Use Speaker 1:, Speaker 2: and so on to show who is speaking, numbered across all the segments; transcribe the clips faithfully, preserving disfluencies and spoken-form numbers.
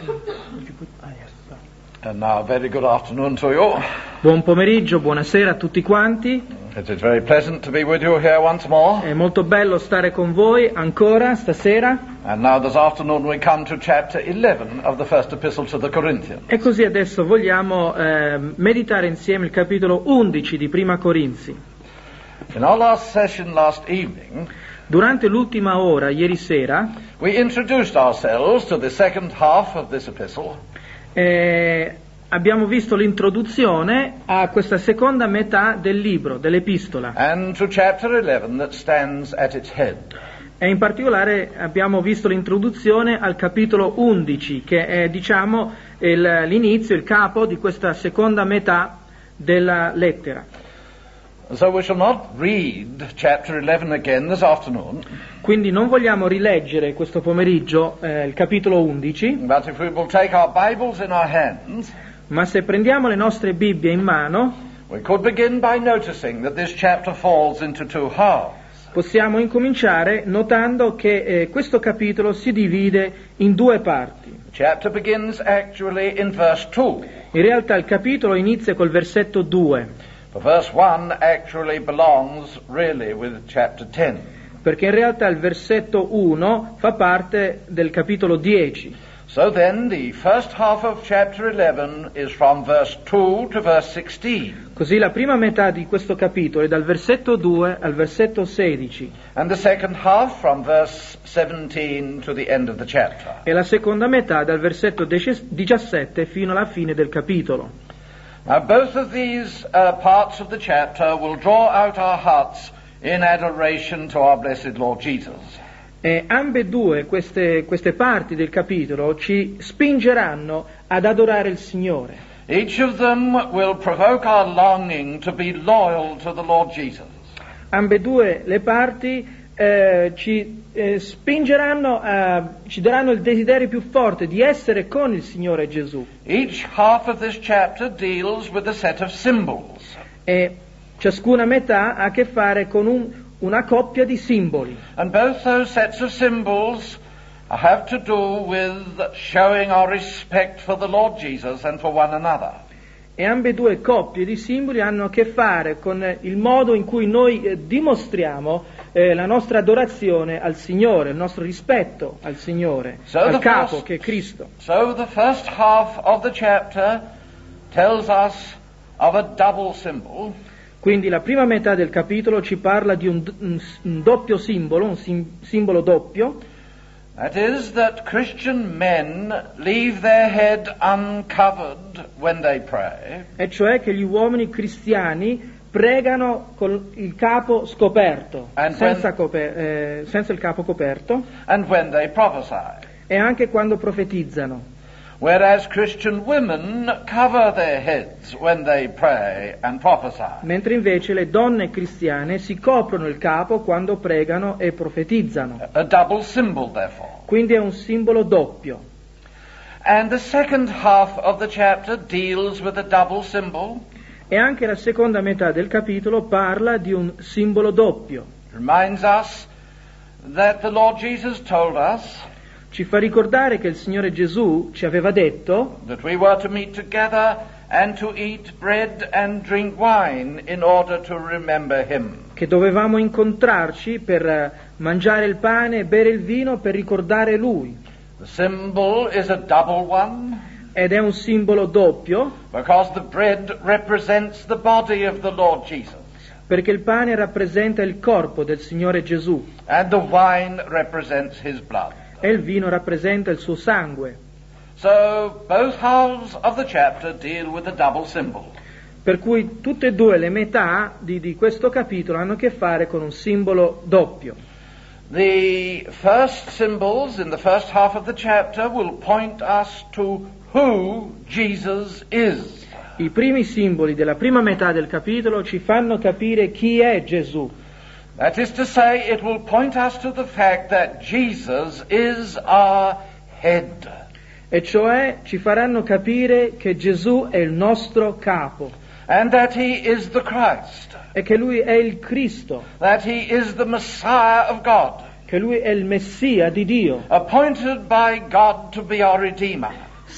Speaker 1: And now, very good afternoon to you.
Speaker 2: Buon pomeriggio, buonasera a tutti quanti.
Speaker 1: It is very pleasant to be with you here once more.
Speaker 2: È molto bello stare con voi ancora stasera.
Speaker 1: And now this afternoon we come to chapter eleven of the first epistle to the Corinthians.
Speaker 2: E così adesso vogliamo eh, meditare insieme il capitolo undici di Prima Corinzi.
Speaker 1: In our last session last evening,
Speaker 2: durante l'ultima ora, ieri sera,
Speaker 1: we introduced ourselves to the second half of this epistle.
Speaker 2: Eh, abbiamo visto l'introduzione a questa seconda metà del libro, dell'epistola.
Speaker 1: And to chapter eleven that stands at its head.
Speaker 2: E in particolare abbiamo visto l'introduzione al capitolo undici, che è, diciamo, il, l'inizio, il capo di questa seconda metà della lettera.
Speaker 1: So we shall not read chapter eleven again this afternoon.
Speaker 2: Quindi non vogliamo rileggere questo pomeriggio eh, il capitolo undici.
Speaker 1: But if we will take our Bibles in our hands,
Speaker 2: ma se prendiamo le nostre Bibbie in mano,
Speaker 1: we could begin by noticing that this chapter falls into two halves.
Speaker 2: Possiamo incominciare notando che eh, questo capitolo si divide in due parti.
Speaker 1: The chapter begins actually in verse two.
Speaker 2: In realtà il capitolo inizia col versetto due.
Speaker 1: But verse one actually belongs really with chapter ten.
Speaker 2: Perché in realtà il versetto uno fa parte del capitolo dieci.
Speaker 1: So then the first half of chapter eleven is from verse two to verse sixteen.
Speaker 2: Così la prima metà di questo capitolo è dal versetto due al versetto sedici.
Speaker 1: And the second half from verse seventeen to the end of the chapter.
Speaker 2: E la seconda metà dal versetto diciassette fino alla fine del capitolo.
Speaker 1: Now both of these uh, parts of the chapter will draw out our hearts in adoration to our blessed Lord Jesus.
Speaker 2: E ambedue queste, queste parti del capitolo ci spingeranno ad adorare il Signore.
Speaker 1: Each of them will provoke our longing to be loyal to the Lord Jesus.
Speaker 2: Ambedue le parti eh, ci eh, spingeranno, a, ci daranno il desiderio più forte di essere con il Signore Gesù.
Speaker 1: Each half of this chapter deals with a set of symbols.
Speaker 2: E ciascuna metà ha a che fare con un, una coppia di simboli.
Speaker 1: And both those sets of symbols have to do with showing our respect for the Lord Jesus and for one another.
Speaker 2: E ambedue coppie di simboli hanno a che fare con il modo in cui noi eh, dimostriamo eh, la nostra adorazione al Signore, il nostro rispetto al Signore,
Speaker 1: so
Speaker 2: al capo
Speaker 1: first,
Speaker 2: che è Cristo.
Speaker 1: So the first half of the chapter tells us of a double symbol.
Speaker 2: Quindi la prima metà del capitolo ci parla di un, un, un doppio simbolo, un sim, simbolo doppio.
Speaker 1: That is that Christian men leave their head uncovered when they pray.
Speaker 2: E cioè che gli uomini cristiani pregano con il capo scoperto, senza,
Speaker 1: when,
Speaker 2: coper- eh, senza il capo coperto.
Speaker 1: And when they prophesy.
Speaker 2: E anche quando profetizzano.
Speaker 1: Whereas Christian women cover their heads when they pray and prophesy.
Speaker 2: Mentre invece le donne cristiane si coprono il capo quando pregano e profetizzano.
Speaker 1: A double symbol, therefore.
Speaker 2: Quindi è un simbolo doppio.
Speaker 1: And the second half of the chapter deals with a double symbol.
Speaker 2: E anche la seconda metà del capitolo parla di un simbolo doppio.
Speaker 1: It reminds us that the Lord Jesus told us
Speaker 2: ci fa ricordare che il Signore Gesù ci aveva detto
Speaker 1: that we were to meet together and to eat bread and drink wine in order to remember Him.
Speaker 2: Che dovevamo incontrarci per mangiare il pane e bere il vino per ricordare Lui.
Speaker 1: The symbol is a double one.
Speaker 2: Ed è un simbolo doppio.
Speaker 1: Because the bread represents the body of the Lord Jesus.
Speaker 2: Perché il pane rappresenta il corpo del Signore Gesù.
Speaker 1: And the wine represents His blood.
Speaker 2: E il vino rappresenta il suo sangue.
Speaker 1: So both halves of the chapter deal with a double symbol.
Speaker 2: Per cui tutte e due le metà di, di questo capitolo hanno a che fare con un simbolo doppio.
Speaker 1: The first symbols in the first half of the chapter will point us to who Jesus is.
Speaker 2: I primi simboli della prima metà del capitolo ci fanno capire chi è Gesù.
Speaker 1: That is to say, it will point us to the fact that Jesus is our head.
Speaker 2: E cioè ci faranno capire che Gesù è il nostro capo.
Speaker 1: And that He is the Christ.
Speaker 2: E che Lui è il Cristo.
Speaker 1: That He is the Messiah of God.
Speaker 2: Che Lui è il Messia di Dio.
Speaker 1: Appointed by God to be our Redeemer.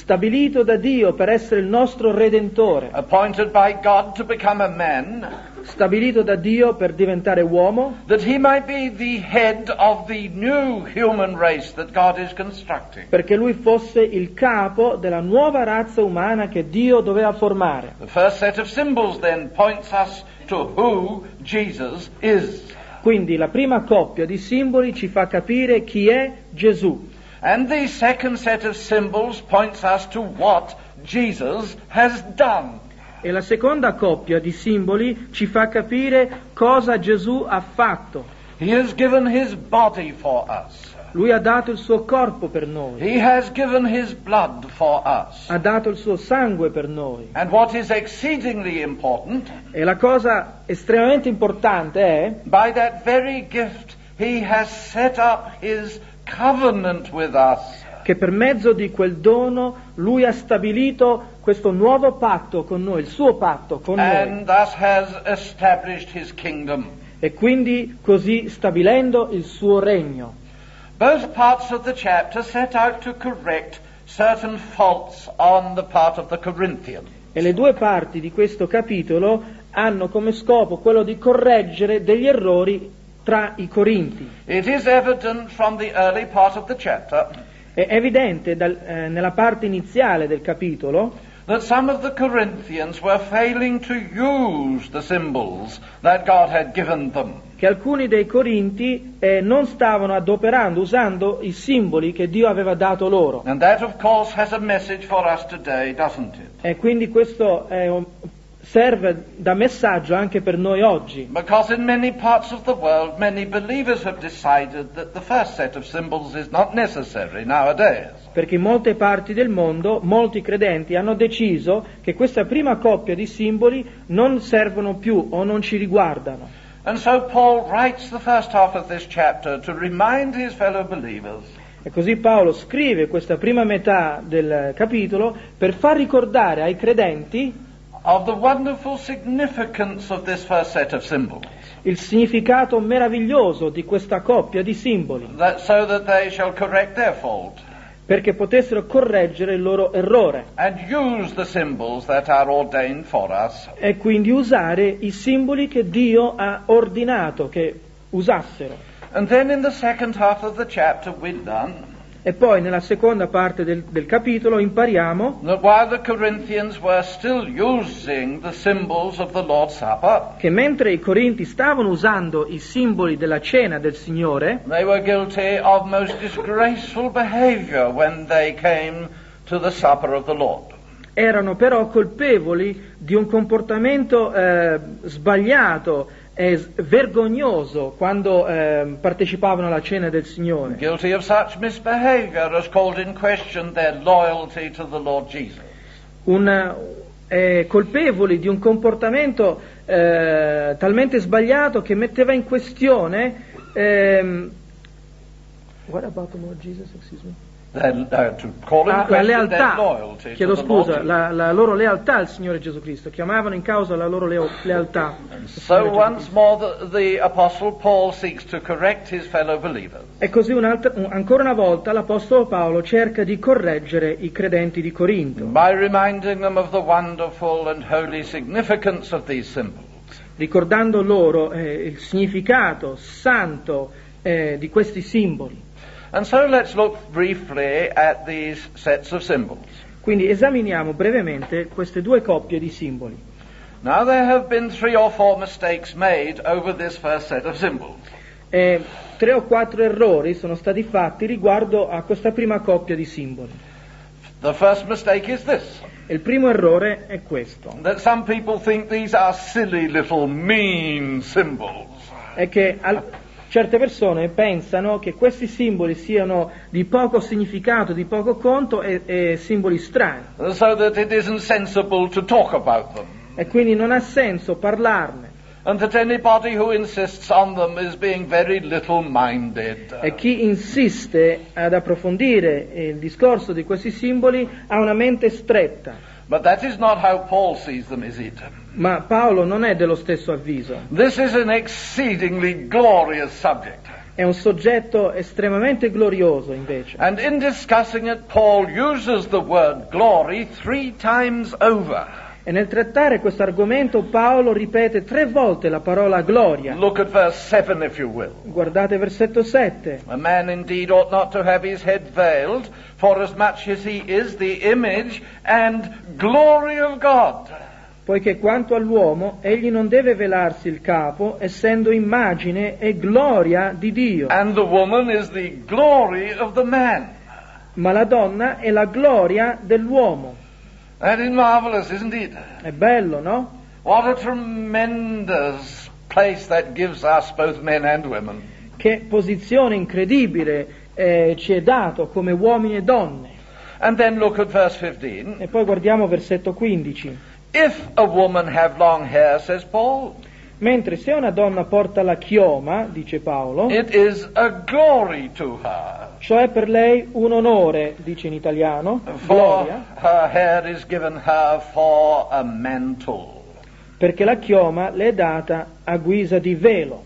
Speaker 2: stabilito da Dio per essere il nostro Redentore,
Speaker 1: appointed by God to become a man,
Speaker 2: stabilito da Dio per diventare uomo,
Speaker 1: that he might be the head of the new human race that God is constructing.
Speaker 2: perché lui fosse il capo della nuova razza umana che Dio doveva formare.
Speaker 1: The first set of symbols then points us to who Jesus is.
Speaker 2: Quindi la prima coppia di simboli ci fa capire chi è Gesù.
Speaker 1: And the second set of symbols points us to what Jesus has done.
Speaker 2: E la seconda coppia di simboli ci fa capire cosa Gesù ha fatto.
Speaker 1: He has given his body for us.
Speaker 2: Lui ha dato il suo corpo per noi,
Speaker 1: He has given his blood for us.
Speaker 2: ha dato il suo sangue per noi.
Speaker 1: And what is exceedingly important,
Speaker 2: E la cosa estremamente importante è,
Speaker 1: by that very gift he has set up his covenant with us.
Speaker 2: che per mezzo di quel dono Lui ha stabilito questo nuovo patto con noi, il suo patto con noi,
Speaker 1: And thus has established his kingdom.
Speaker 2: e quindi così stabilendo il suo regno.
Speaker 1: Both parts of the chapter set out to correct certain faults on the part of the Corinthians.
Speaker 2: E le due parti di questo capitolo hanno come scopo quello di correggere degli errori tra i Corinti.
Speaker 1: It is evident from the early part of the chapter
Speaker 2: È evidente dal, eh, nella parte iniziale del capitolo
Speaker 1: that some of the Corinthians were failing to use the symbols that God had given them.
Speaker 2: che alcuni dei Corinti eh, non stavano adoperando, usando i simboli che Dio aveva dato loro.
Speaker 1: And that, of course, has a message for us today, doesn't it?
Speaker 2: E quindi questo è un- serve da messaggio anche per noi oggi,
Speaker 1: Because in many parts of the world, many believers have decided that the first set of symbols is not necessary nowadays.
Speaker 2: perché in molte parti del mondo molti credenti hanno deciso che questa prima coppia di simboli non servono più o non ci riguardano.
Speaker 1: And so Paul writes the first half of this chapter to remind his fellow believers
Speaker 2: E così Paolo scrive questa prima metà del capitolo per far ricordare ai credenti
Speaker 1: of the wonderful significance of this first set of symbols,
Speaker 2: il significato meraviglioso di questa coppia di simboli,
Speaker 1: that so that they shall correct their fault
Speaker 2: perché potessero correggere il loro errore
Speaker 1: and use the symbols that are ordained for us.
Speaker 2: e quindi usare i simboli che Dio ha ordinato che usassero.
Speaker 1: And then in the second half of the chapter we learn
Speaker 2: E poi nella seconda parte del, del capitolo impariamo
Speaker 1: that while the Corinthians were still using the symbols of the Lord's Supper,
Speaker 2: che mentre i Corinti stavano usando i simboli della cena del Signore,
Speaker 1: they were guilty of most disgraceful behavior when they came to the supper of the Lord.
Speaker 2: erano però colpevoli di un comportamento eh, sbagliato e s- vergognoso quando eh, partecipavano alla cena del Signore.
Speaker 1: Guilty of such misbehavior as called in question their loyalty to the Lord Jesus.
Speaker 2: Un, eh, colpevoli di un comportamento eh, talmente sbagliato che metteva in questione ehm, what about the Lord Jesus, excuse me?
Speaker 1: Their, uh, to call in
Speaker 2: Ah, la
Speaker 1: question their
Speaker 2: lealtà,
Speaker 1: loyalty
Speaker 2: chiedo
Speaker 1: to the Lord
Speaker 2: scusa,
Speaker 1: Jesus.
Speaker 2: la, la loro lealtà al Signore Gesù Cristo, chiamavano in causa la loro leo- lealtà. al
Speaker 1: So
Speaker 2: Signore Gesù
Speaker 1: once
Speaker 2: Cristo.
Speaker 1: more the, the Apostle Paul seeks to correct his fellow believers.
Speaker 2: E così un'altra- un- ancora una volta l'Apostolo Paolo cerca di correggere i credenti di Corinto,
Speaker 1: By reminding them of the wonderful and holy significance of these symbols.
Speaker 2: ricordando loro eh, il significato santo eh, di questi simboli.
Speaker 1: And so let's look briefly at these sets of symbols.
Speaker 2: Quindi esaminiamo brevemente queste due coppie di simboli.
Speaker 1: Now there have been three or four mistakes made over this first set of symbols.
Speaker 2: E tre o quattro errori sono stati fatti riguardo a questa prima coppia di simboli.
Speaker 1: The first mistake is this,
Speaker 2: E il primo errore è questo,
Speaker 1: that some people think these are silly little mean symbols.
Speaker 2: è che al- certe persone pensano che questi simboli siano di poco significato, di poco conto e, e simboli strani,
Speaker 1: So that it isn't sensible to talk about them.
Speaker 2: e quindi non ha senso parlarne.
Speaker 1: And that anybody who insists on them is being very little-minded.
Speaker 2: E chi insiste ad approfondire il discorso di questi simboli ha una mente stretta.
Speaker 1: But that is not how Paul sees them, is it?
Speaker 2: Ma Paolo non è dello stesso avviso.
Speaker 1: This is an exceedingly glorious subject.
Speaker 2: È un soggetto estremamente glorioso, invece.
Speaker 1: And in discussing it, Paul uses the word glory three times over.
Speaker 2: E nel trattare questo argomento Paolo ripete tre volte la parola gloria.
Speaker 1: Look at verse seven, if you will.
Speaker 2: Guardate versetto sette.
Speaker 1: A man indeed ought not to have his head veiled, for as much as he is the image and glory of God.
Speaker 2: Poiché quanto all'uomo, egli non deve velarsi il capo, essendo immagine e gloria di Dio.
Speaker 1: And the woman is the glory of the man.
Speaker 2: Ma la donna è la gloria dell'uomo.
Speaker 1: That is marvelous, isn't it?
Speaker 2: È bello, no?
Speaker 1: What a tremendous place that gives us, both men and women.
Speaker 2: Che posizione incredibile eh, ci è dato come uomini e donne.
Speaker 1: And then look at verse fifteen.
Speaker 2: E poi guardiamo versetto quindici.
Speaker 1: If a woman have long hair, says Paul,
Speaker 2: Mentre se una donna porta la chioma, dice Paolo,
Speaker 1: it is a glory to her.
Speaker 2: cioè per lei un onore, dice in italiano,
Speaker 1: For
Speaker 2: gloria,
Speaker 1: her hair is given her for a mantle.
Speaker 2: perché la chioma le è data a guisa di velo.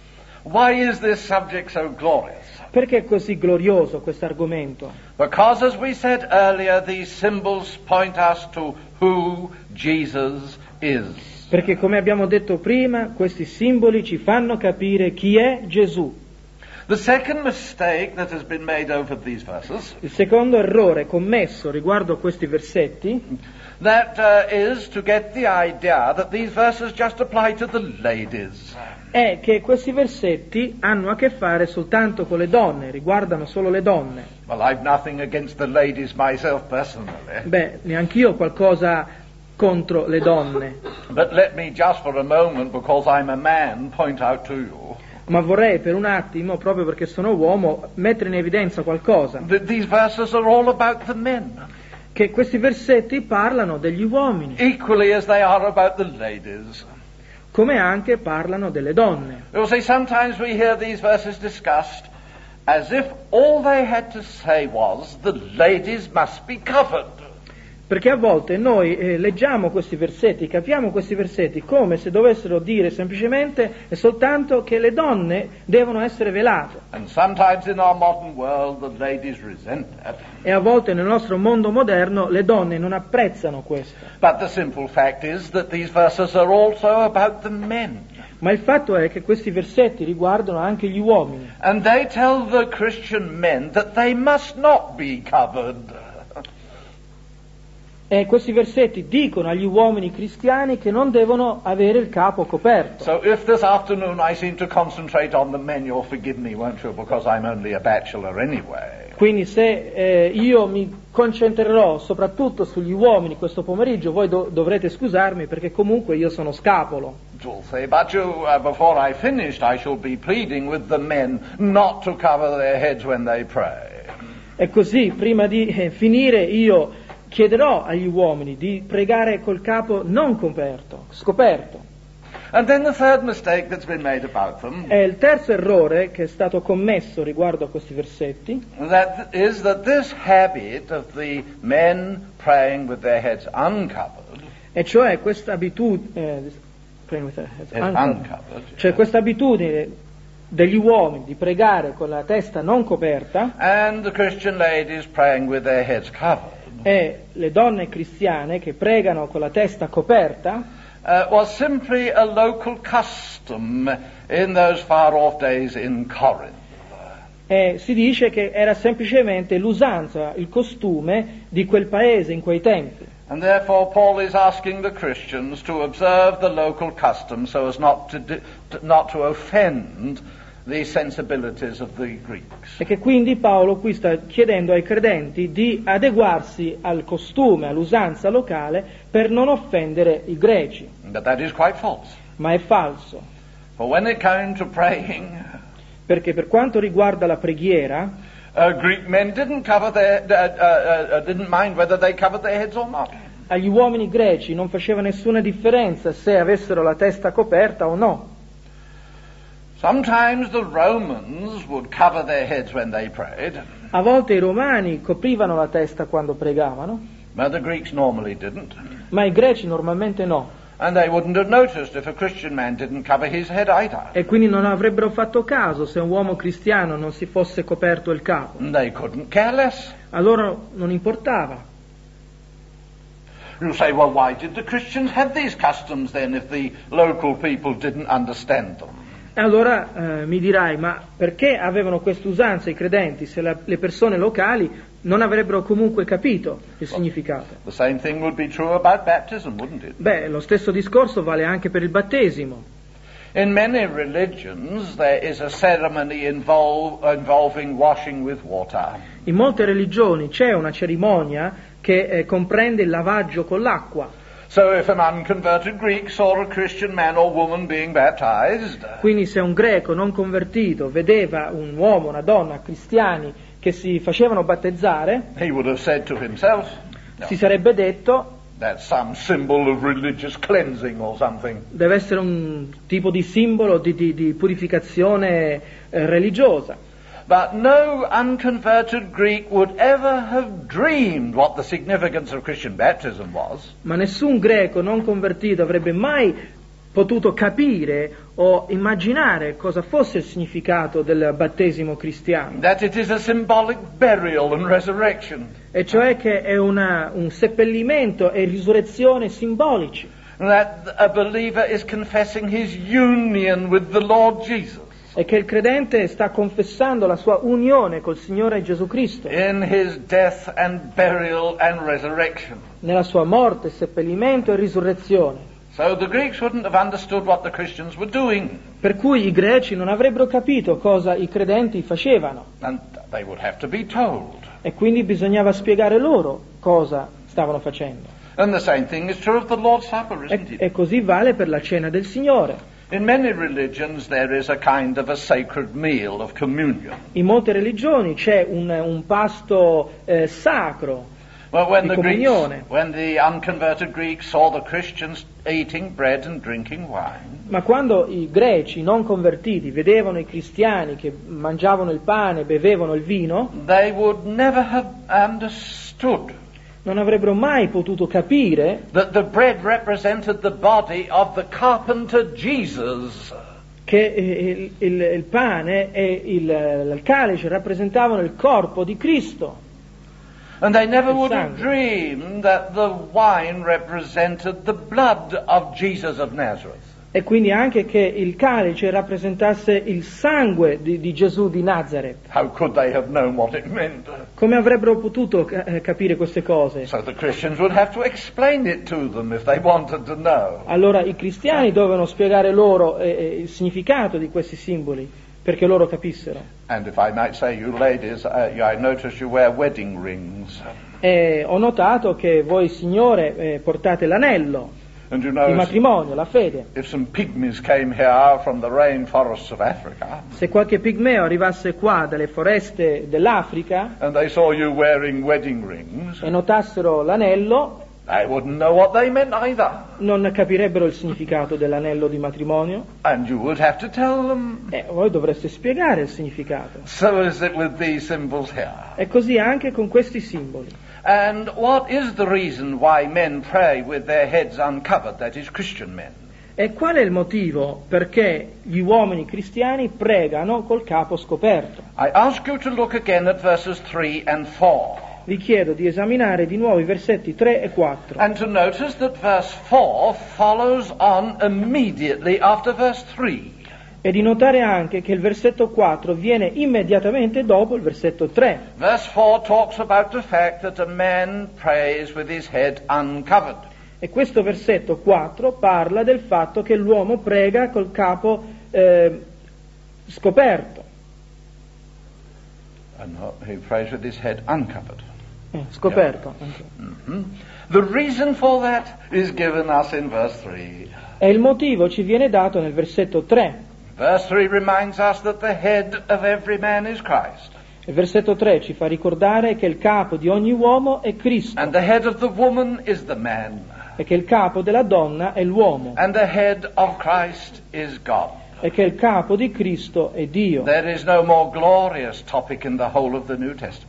Speaker 1: Why is this subject so glorious?
Speaker 2: Perché è così glorioso questo argomento?
Speaker 1: Because, as we said earlier, these symbols point us to who Jesus is.
Speaker 2: Perché, come abbiamo detto prima, questi simboli ci fanno capire chi è Gesù.
Speaker 1: The second mistake that has been made over these verses,
Speaker 2: Il secondo errore commesso riguardo a questi versetti
Speaker 1: that uh, is to get the idea that these verses just apply to the ladies.
Speaker 2: è che questi versetti hanno a che fare soltanto con le donne, riguardano solo le donne.
Speaker 1: Well, I've nothing against the ladies myself personally.
Speaker 2: Beh, neanch'io ho qualcosa contro le donne,
Speaker 1: But let me just for a moment, because I'm a man, point out to you
Speaker 2: ma vorrei per un attimo, proprio perché sono uomo, mettere in evidenza qualcosa,
Speaker 1: that these verses are all about the men,
Speaker 2: che questi versetti parlano degli uomini,
Speaker 1: equally as they are about the ladies.
Speaker 2: come anche parlano delle donne.
Speaker 1: You'll see, sometimes we hear these verses discussed as if all they had to say was the ladies must be covered.
Speaker 2: Perché a volte noi eh, leggiamo questi versetti, capiamo questi versetti come se dovessero dire semplicemente e soltanto che le donne devono essere velate.
Speaker 1: And sometimes in our modern world the ladies resent that.
Speaker 2: E a volte nel nostro mondo moderno le donne non apprezzano questo.
Speaker 1: But the simple fact is that these verses are also about the men.
Speaker 2: Ma il fatto è che questi versetti riguardano anche gli uomini.
Speaker 1: And they tell the Christian men that they must not be covered.
Speaker 2: E questi versetti dicono agli uomini cristiani che non devono avere il capo coperto.
Speaker 1: So if this afternoon I seem to concentrate on the men, you'll forgive me, won't you? Because I'm only a bachelor anyway.
Speaker 2: Quindi se eh, io mi concentrerò soprattutto sugli uomini questo pomeriggio, voi do- dovrete scusarmi perché comunque io sono scapolo.
Speaker 1: You'll say, but you, uh, before I finished, I shall be pleading with the men not to cover their heads when they pray.
Speaker 2: E così, prima di eh, finire, io chiederò agli uomini di pregare col capo non coperto, scoperto.
Speaker 1: And then the third mistake that's been made about them,
Speaker 2: E il terzo errore che è stato commesso riguardo a questi versetti
Speaker 1: that is that this habit of the men praying with their heads uncovered,
Speaker 2: e cioè questa abitudine,
Speaker 1: heads uncovered,
Speaker 2: cioè questa abitudine degli uomini di pregare con la testa non coperta
Speaker 1: and the Christian ladies praying with their heads covered,
Speaker 2: e le donne cristiane che pregano con la testa coperta
Speaker 1: uh, was simply a local custom in those far off days in Corinth.
Speaker 2: e si dice che era semplicemente l'usanza, il costume di quel paese in quei tempi.
Speaker 1: And therefore Paul is asking the Christians to observe the local custom so as not to, di- to not to offend the sensibilities of the Greeks.
Speaker 2: E che quindi Paolo qui sta chiedendo ai credenti di adeguarsi al costume, all'usanza locale per non offendere i greci.
Speaker 1: But that is quite false.
Speaker 2: Ma è falso,
Speaker 1: For when it came to praying,
Speaker 2: perché per quanto riguarda la preghiera,
Speaker 1: uh, Greek men didn't cover their, uh, uh, uh, didn't mind whether they covered their heads or not.
Speaker 2: agli uomini greci non faceva nessuna differenza se avessero la testa coperta o no.
Speaker 1: Sometimes the Romans would cover their heads when they prayed,
Speaker 2: A volte i romani coprivano la testa quando pregavano,
Speaker 1: but the Greeks normally didn't.
Speaker 2: ma i greci normalmente no.
Speaker 1: And they wouldn't have noticed if a Christian man didn't cover his head either.
Speaker 2: E quindi non avrebbero fatto caso se un uomo cristiano non si fosse coperto il capo.
Speaker 1: They couldn't care less.
Speaker 2: A loro non importava.
Speaker 1: You say, well, why did the Christians have these customs then if the local people didn't understand them?
Speaker 2: E allora eh, mi dirai, ma perché avevano questa usanza i credenti se la, le persone locali non avrebbero comunque capito il significato?
Speaker 1: The same thing would be true about baptism, wouldn't it?
Speaker 2: Beh, lo stesso discorso vale anche per il battesimo.
Speaker 1: In many religions there is a ceremony invol- involving washing with water.
Speaker 2: In molte religioni c'è una cerimonia che eh, comprende il lavaggio con l'acqua.
Speaker 1: So if an unconverted Greek saw a Christian man or woman being baptized,
Speaker 2: Quindi se un greco non convertito vedeva un uomo, una donna, cristiani che si facevano battezzare,
Speaker 1: he would have said to himself, no,
Speaker 2: si sarebbe detto
Speaker 1: that's some symbol of religious cleansing or something.
Speaker 2: deve essere un tipo di simbolo di, di, di purificazione eh, religiosa.
Speaker 1: But no unconverted Greek would ever have dreamed what the significance of Christian baptism was.
Speaker 2: Ma nessun greco non convertito avrebbe mai potuto capire o immaginare cosa fosse il significato del battesimo cristiano.
Speaker 1: That it is a symbolic burial and resurrection.
Speaker 2: E cioè che è una, un seppellimento e risurrezione simbolici.
Speaker 1: That a believer is confessing his union with the Lord Jesus.
Speaker 2: E che il credente sta confessando la sua unione col Signore Gesù Cristo
Speaker 1: In his death and burial and resurrection.
Speaker 2: nella sua morte, seppellimento e risurrezione.
Speaker 1: So the Greeks wouldn't have understood what the Christians were doing.
Speaker 2: Per cui i greci non avrebbero capito cosa i credenti facevano
Speaker 1: And they would have to be told.
Speaker 2: e quindi bisognava spiegare loro cosa stavano facendo.
Speaker 1: And the same thing is true of the Lord's Supper,
Speaker 2: E,
Speaker 1: isn't it?
Speaker 2: e così vale per la cena del Signore.
Speaker 1: In many religions there is a kind of a sacred meal of communion.
Speaker 2: In molte religioni c'è un, un pasto eh, sacro
Speaker 1: Well, when
Speaker 2: di
Speaker 1: the Greeks,
Speaker 2: comunione.
Speaker 1: when the unconverted Greeks saw the Christians eating bread and drinking wine,
Speaker 2: Ma quando i greci non convertiti vedevano i cristiani che mangiavano il pane, bevevano il vino,
Speaker 1: they would never have understood
Speaker 2: non avrebbero mai potuto capire
Speaker 1: that the bread represented the body of the carpenter Jesus.
Speaker 2: che il, il, il pane e il, il calice rappresentavano il corpo di Cristo.
Speaker 1: And they never
Speaker 2: Il
Speaker 1: would have
Speaker 2: sangue.
Speaker 1: dreamed that the wine represented the blood of Jesus of Nazareth.
Speaker 2: E quindi anche che il calice rappresentasse il sangue di, di Gesù di Nazareth.
Speaker 1: How could they have known what it meant?
Speaker 2: Come avrebbero potuto eh, capire queste cose?
Speaker 1: So the Christians would have to explain it to them if they wanted to know.
Speaker 2: Allora i cristiani dovevano spiegare loro eh, eh, il significato di questi simboli perché loro capissero.
Speaker 1: And if I might say, you ladies, uh, I notice you wear wedding rings.
Speaker 2: E ho notato che voi signore eh, portate l'anello,
Speaker 1: And you
Speaker 2: il
Speaker 1: know,
Speaker 2: matrimonio, la fede.
Speaker 1: if some pygmies came here from the rainforests of Africa,
Speaker 2: Se qualche pigmeo arrivasse qua dalle foreste dell'Africa
Speaker 1: and they saw you wearing wedding rings,
Speaker 2: e notassero l'anello,
Speaker 1: they wouldn't know what they meant either.
Speaker 2: non capirebbero il significato dell'anello di matrimonio
Speaker 1: And you would have to tell them.
Speaker 2: e voi dovreste spiegare il significato.
Speaker 1: So is it with these symbols here.
Speaker 2: E così anche con questi simboli.
Speaker 1: And what is the reason why men pray with their heads uncovered, that is, Christian men?
Speaker 2: E qual è il motivo perché gli uomini cristiani pregano col capo scoperto?
Speaker 1: I ask you to look again at verses three and four.
Speaker 2: Vi chiedo di esaminare di nuovo i versetti tre e quattro
Speaker 1: And to notice that verse four follows on immediately after verse three.
Speaker 2: e di notare anche che il versetto quattro viene immediatamente dopo il versetto tre.
Speaker 1: Verse four talks about the fact that a man prays with his head uncovered.
Speaker 2: E questo versetto quattro parla del fatto che l'uomo prega col capo eh, scoperto.
Speaker 1: And he prays with his head uncovered.
Speaker 2: Eh, scoperto.
Speaker 1: Mhm. The reason for that is given us in verse three.
Speaker 2: E il motivo ci viene dato nel versetto tre.
Speaker 1: Verse three reminds us that the head of every man is Christ.
Speaker 2: Il versetto tre ci fa ricordare che il capo di ogni uomo è Cristo
Speaker 1: And the head of the woman is the man.
Speaker 2: e che il capo della donna è l'uomo
Speaker 1: And the head of Christ is God.
Speaker 2: e che il capo di Cristo è Dio.
Speaker 1: There is no more glorious topic in the whole of the New Testament.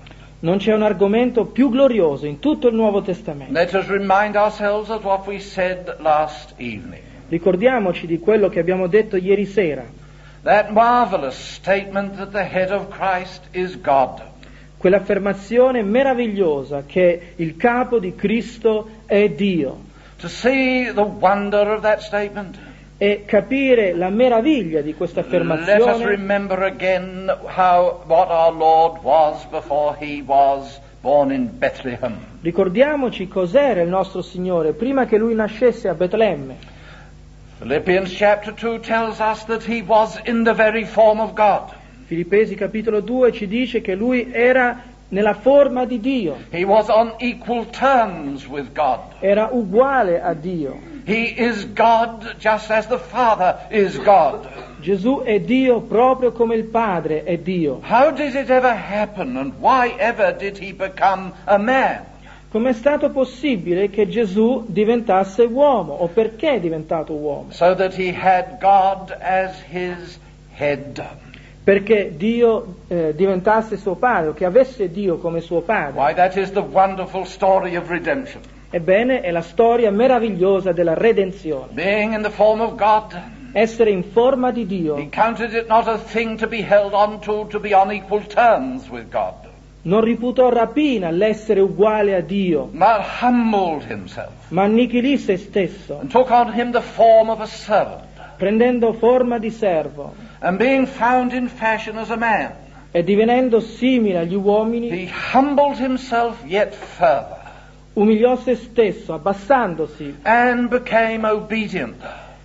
Speaker 2: Non c'è un argomento più glorioso in tutto il Nuovo Testamento.
Speaker 1: Let us remind ourselves of what we said last evening.
Speaker 2: Ricordiamoci di quello che abbiamo detto ieri sera.
Speaker 1: That marvelous statement that the head of Christ is God.
Speaker 2: Quell'affermazione meravigliosa che il capo di Cristo è Dio.
Speaker 1: To see the wonder of that statement.
Speaker 2: E capire la meraviglia di questa affermazione.
Speaker 1: Let us remember again how what our Lord was before he was born in Bethlehem.
Speaker 2: Ricordiamoci cos'era il nostro Signore prima che lui nascesse a Betlemme.
Speaker 1: Philippians chapter two tells us that he was in the very form of God.
Speaker 2: Filippesi capitolo due ci dice che lui era nella forma di Dio.
Speaker 1: He was on equal terms with God.
Speaker 2: Era uguale a Dio.
Speaker 1: He is God just as the Father is God.
Speaker 2: Gesù è Dio proprio come il Padre è Dio.
Speaker 1: How did it ever happen and why ever did he become a man?
Speaker 2: Com'è stato possibile che Gesù diventasse uomo o perché è diventato uomo?
Speaker 1: So that he had God as his head.
Speaker 2: Perché Dio eh, diventasse suo padre, o che avesse Dio come suo padre.
Speaker 1: Why, that is the wonderful story of redemption.
Speaker 2: Ebbene, è la storia meravigliosa della redenzione.
Speaker 1: Being in the form of God,
Speaker 2: essere in forma di Dio,
Speaker 1: he counted it not a thing to be held on to, to be on equal terms with God.
Speaker 2: Non riputò rapina l'essere uguale a Dio,
Speaker 1: but humbled himself,
Speaker 2: ma annichilì se stesso,
Speaker 1: and took on him the form of a servant,
Speaker 2: prendendo forma di servo,
Speaker 1: and being found in fashion as a man,
Speaker 2: e divenendo simile agli uomini,
Speaker 1: he humbled himself yet further,
Speaker 2: umiliò se stesso, abbassandosi,
Speaker 1: and became obedient,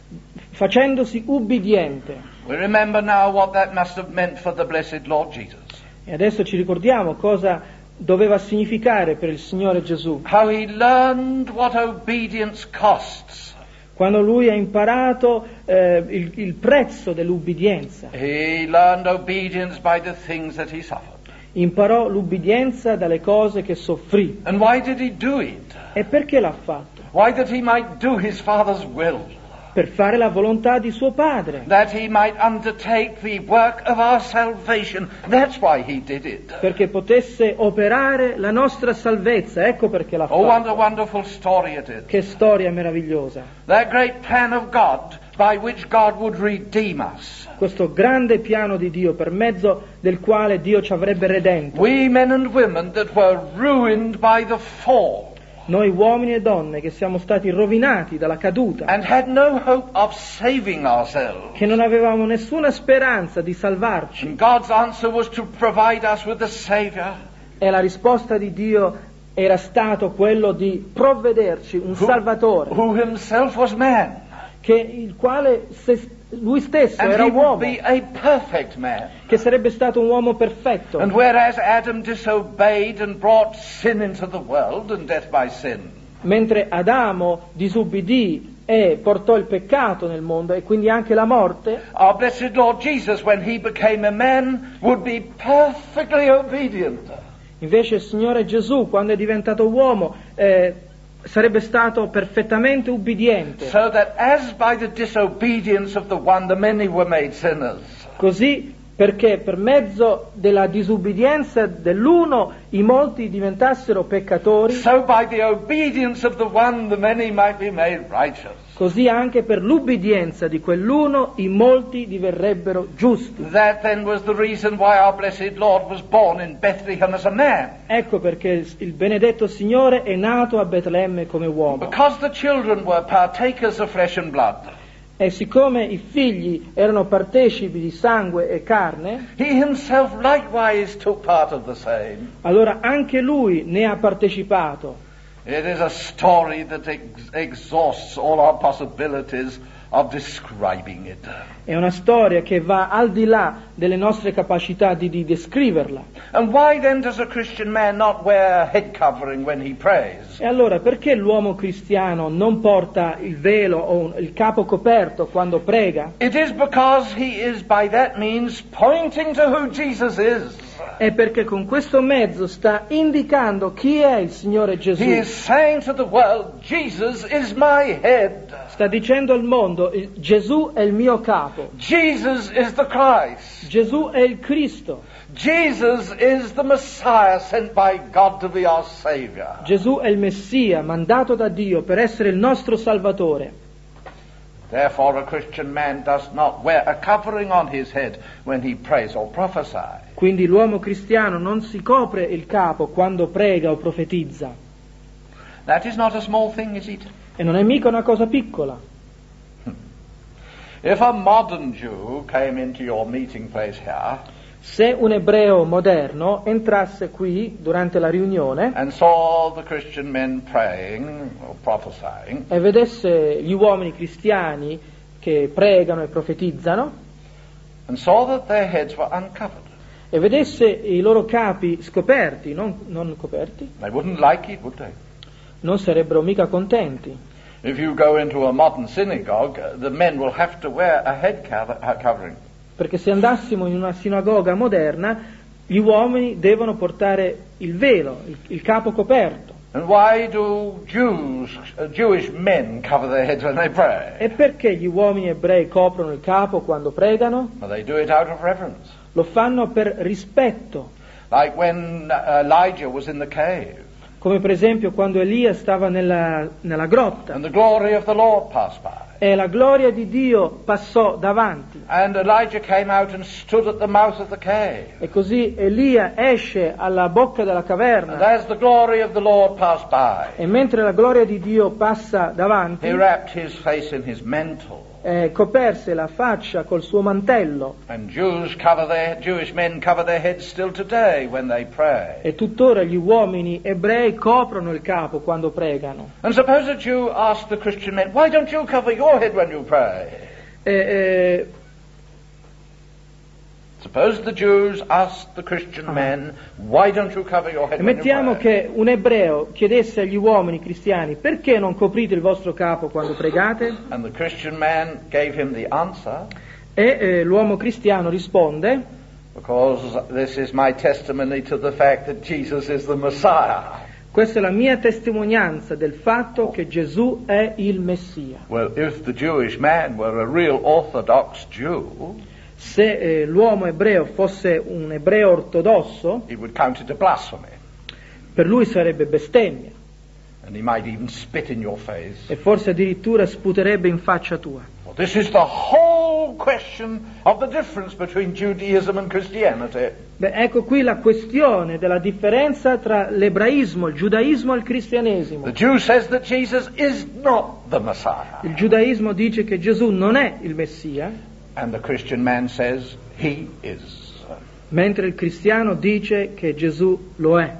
Speaker 2: facendosi ubbidiente.
Speaker 1: We remember now what that must have meant for the blessed Lord Jesus.
Speaker 2: E adesso ci ricordiamo cosa doveva significare per il Signore Gesù.
Speaker 1: How he learned what obedience costs.
Speaker 2: Quando lui ha imparato eh, il, il prezzo dell'ubbidienza.
Speaker 1: He learned obedience by the things that he suffered.
Speaker 2: Imparò l'ubbidienza dalle cose che soffrì.
Speaker 1: And why did he do it?
Speaker 2: E perché l'ha fatto?
Speaker 1: Why, that he might do his Father's will.
Speaker 2: Per fare la volontà di suo padre.
Speaker 1: That he might undertake the work of our salvation. That's why he did it.
Speaker 2: Perché potesse operare la nostra salvezza. Ecco perché l'ha fatto.
Speaker 1: Oh, what a wonderful story it is.
Speaker 2: Che storia meravigliosa.
Speaker 1: That great plan of God by which God would redeem us.
Speaker 2: Questo grande piano di Dio per mezzo del quale Dio ci avrebbe redento.
Speaker 1: We men and women that were ruined by the fall.
Speaker 2: Noi uomini e donne che siamo stati rovinati dalla caduta,
Speaker 1: and had no hope of saving ourselves.
Speaker 2: Che non avevamo nessuna speranza di salvarci.
Speaker 1: And God's answer was to provide us with a Savior.
Speaker 2: E la risposta di Dio era stato quello di provvederci un
Speaker 1: who,
Speaker 2: Salvatore,
Speaker 1: who himself was man.
Speaker 2: Che il quale se, lui stesso
Speaker 1: and
Speaker 2: era
Speaker 1: he
Speaker 2: uomo,
Speaker 1: would be a perfect man.
Speaker 2: Che sarebbe stato un uomo perfetto.
Speaker 1: And whereas Adam disobeyed and brought sin into the world and death by sin.
Speaker 2: Mentre Adamo disubbidì e portò il peccato nel mondo e quindi anche la morte,
Speaker 1: our blessed Lord Jesus, when he became a man, would be perfectly obedient.
Speaker 2: Invece il Signore Gesù, quando è diventato uomo, eh, sarebbe stato perfettamente ubbidiente.
Speaker 1: So that as by the disobedience of the one the many were made sinners.
Speaker 2: Così perché per mezzo della disubbidienza dell'uno i molti diventassero peccatori,
Speaker 1: so by the obedience of the one the many might be made righteous.
Speaker 2: Così anche per l'ubbidienza di quell'uno i molti diverrebbero giusti.
Speaker 1: That then was the reason why our blessed Lord was born in Bethlehem as a man.
Speaker 2: Ecco perché il benedetto Signore è nato a Betlemme come uomo.
Speaker 1: Because the children were partakers of flesh and blood.
Speaker 2: E siccome i figli erano partecipi di sangue e carne,
Speaker 1: he himself likewise took part of the same.
Speaker 2: Allora anche lui ne ha partecipato.
Speaker 1: It is a story that ex- exhausts all our possibilities of describing it.
Speaker 2: È una storia che va al di là delle nostre capacità di, di descriverla.
Speaker 1: And why then does a Christian man not wear a head covering when he prays?
Speaker 2: E allora perché l'uomo cristiano non porta il velo o un, il capo coperto quando prega?
Speaker 1: It is because he is by that means pointing to who Jesus is.
Speaker 2: È perché con questo mezzo sta indicando chi è il Signore Gesù.
Speaker 1: He is saying to the world, Jesus is my head.
Speaker 2: Sta dicendo al mondo, Gesù è il mio capo.
Speaker 1: Jesus is the Christ.
Speaker 2: Gesù è il Cristo.
Speaker 1: Jesus is the Messiah sent by God to be our Savior.
Speaker 2: Gesù è il Messia mandato da Dio per essere il nostro Salvatore.
Speaker 1: Therefore a Christian man does not wear a covering on his head when he prays or prophesies.
Speaker 2: Quindi l'uomo cristiano non si copre il capo quando prega o profetizza.
Speaker 1: That is not a small thing, is it?
Speaker 2: E non è mica una cosa piccola.
Speaker 1: If a modern Jew came into your meeting place here,
Speaker 2: se un ebreo moderno entrasse qui durante la riunione
Speaker 1: and saw the Christian men praying or prophesying,
Speaker 2: e vedesse gli uomini cristiani che pregano e profetizzano,
Speaker 1: and saw that their heads were uncovered,
Speaker 2: e vedesse i loro capi scoperti, non, non coperti,
Speaker 1: they wouldn't like it, would they?
Speaker 2: non sarebbero mica contenti.
Speaker 1: If you go into a modern synagogue, the men will have to wear a head cover- covering.
Speaker 2: Perché se andassimo in una sinagoga moderna, gli uomini devono portare il velo, il, il capo coperto.
Speaker 1: And why do Jews, uh, Jewish men cover their heads when they pray?
Speaker 2: E perché gli uomini ebrei coprono il capo quando pregano?
Speaker 1: Well, they do it out of reverence.
Speaker 2: Lo fanno per rispetto,
Speaker 1: Like when uh, Elijah was in the cave,
Speaker 2: come per esempio quando Elia stava nella, nella grotta
Speaker 1: and the glory of the Lord passed by.
Speaker 2: e la gloria di Dio passò davanti.
Speaker 1: And Elijah came out and stood at the mouth of the cave.
Speaker 2: E così Elia esce alla bocca della
Speaker 1: And
Speaker 2: caverna
Speaker 1: as the glory of the Lord passed by,
Speaker 2: e mentre la gloria di Dio passa davanti,
Speaker 1: he wrapped his face in his mantle.
Speaker 2: eh, coperse la faccia col suo mantello.
Speaker 1: And Jews cover their, Jewish men cover their heads still today when they pray.
Speaker 2: E tuttora gli uomini ebrei coprono il capo quando pregano.
Speaker 1: And suppose a Jew asked the Christian men, why don't you cover your head when you pray?
Speaker 2: E, eh,
Speaker 1: Suppose the Jews asked the Christian men, why don't you cover your head
Speaker 2: e
Speaker 1: when you
Speaker 2: mettiamo
Speaker 1: pray?
Speaker 2: che un ebreo chiedesse agli uomini cristiani: perché non coprite il vostro capo quando pregate?
Speaker 1: And the Christian man gave him the answer,
Speaker 2: E eh, l'uomo cristiano risponde:
Speaker 1: because this is my testimony to the fact that Jesus is the Messiah.
Speaker 2: questa è la mia testimonianza del fatto che Gesù è il Messia.
Speaker 1: Well, if the Jewish man were a real Orthodox Jew,
Speaker 2: Se eh, l'uomo ebreo fosse un ebreo ortodosso,
Speaker 1: he would count it a blasphemy.
Speaker 2: per lui sarebbe bestemmia
Speaker 1: And he might even spit in your face.
Speaker 2: e forse addirittura sputerebbe in faccia tua.
Speaker 1: Well, this is the whole question of the difference between Judaism and Christianity.
Speaker 2: Beh, ecco qui la questione della differenza tra l'ebraismo, il giudaismo e il cristianesimo.
Speaker 1: The Jew says that Jesus is not the Messiah.
Speaker 2: Il giudaismo dice che Gesù non è il Messia,
Speaker 1: And the Christian man says he is.
Speaker 2: mentre il cristiano dice che Gesù lo è.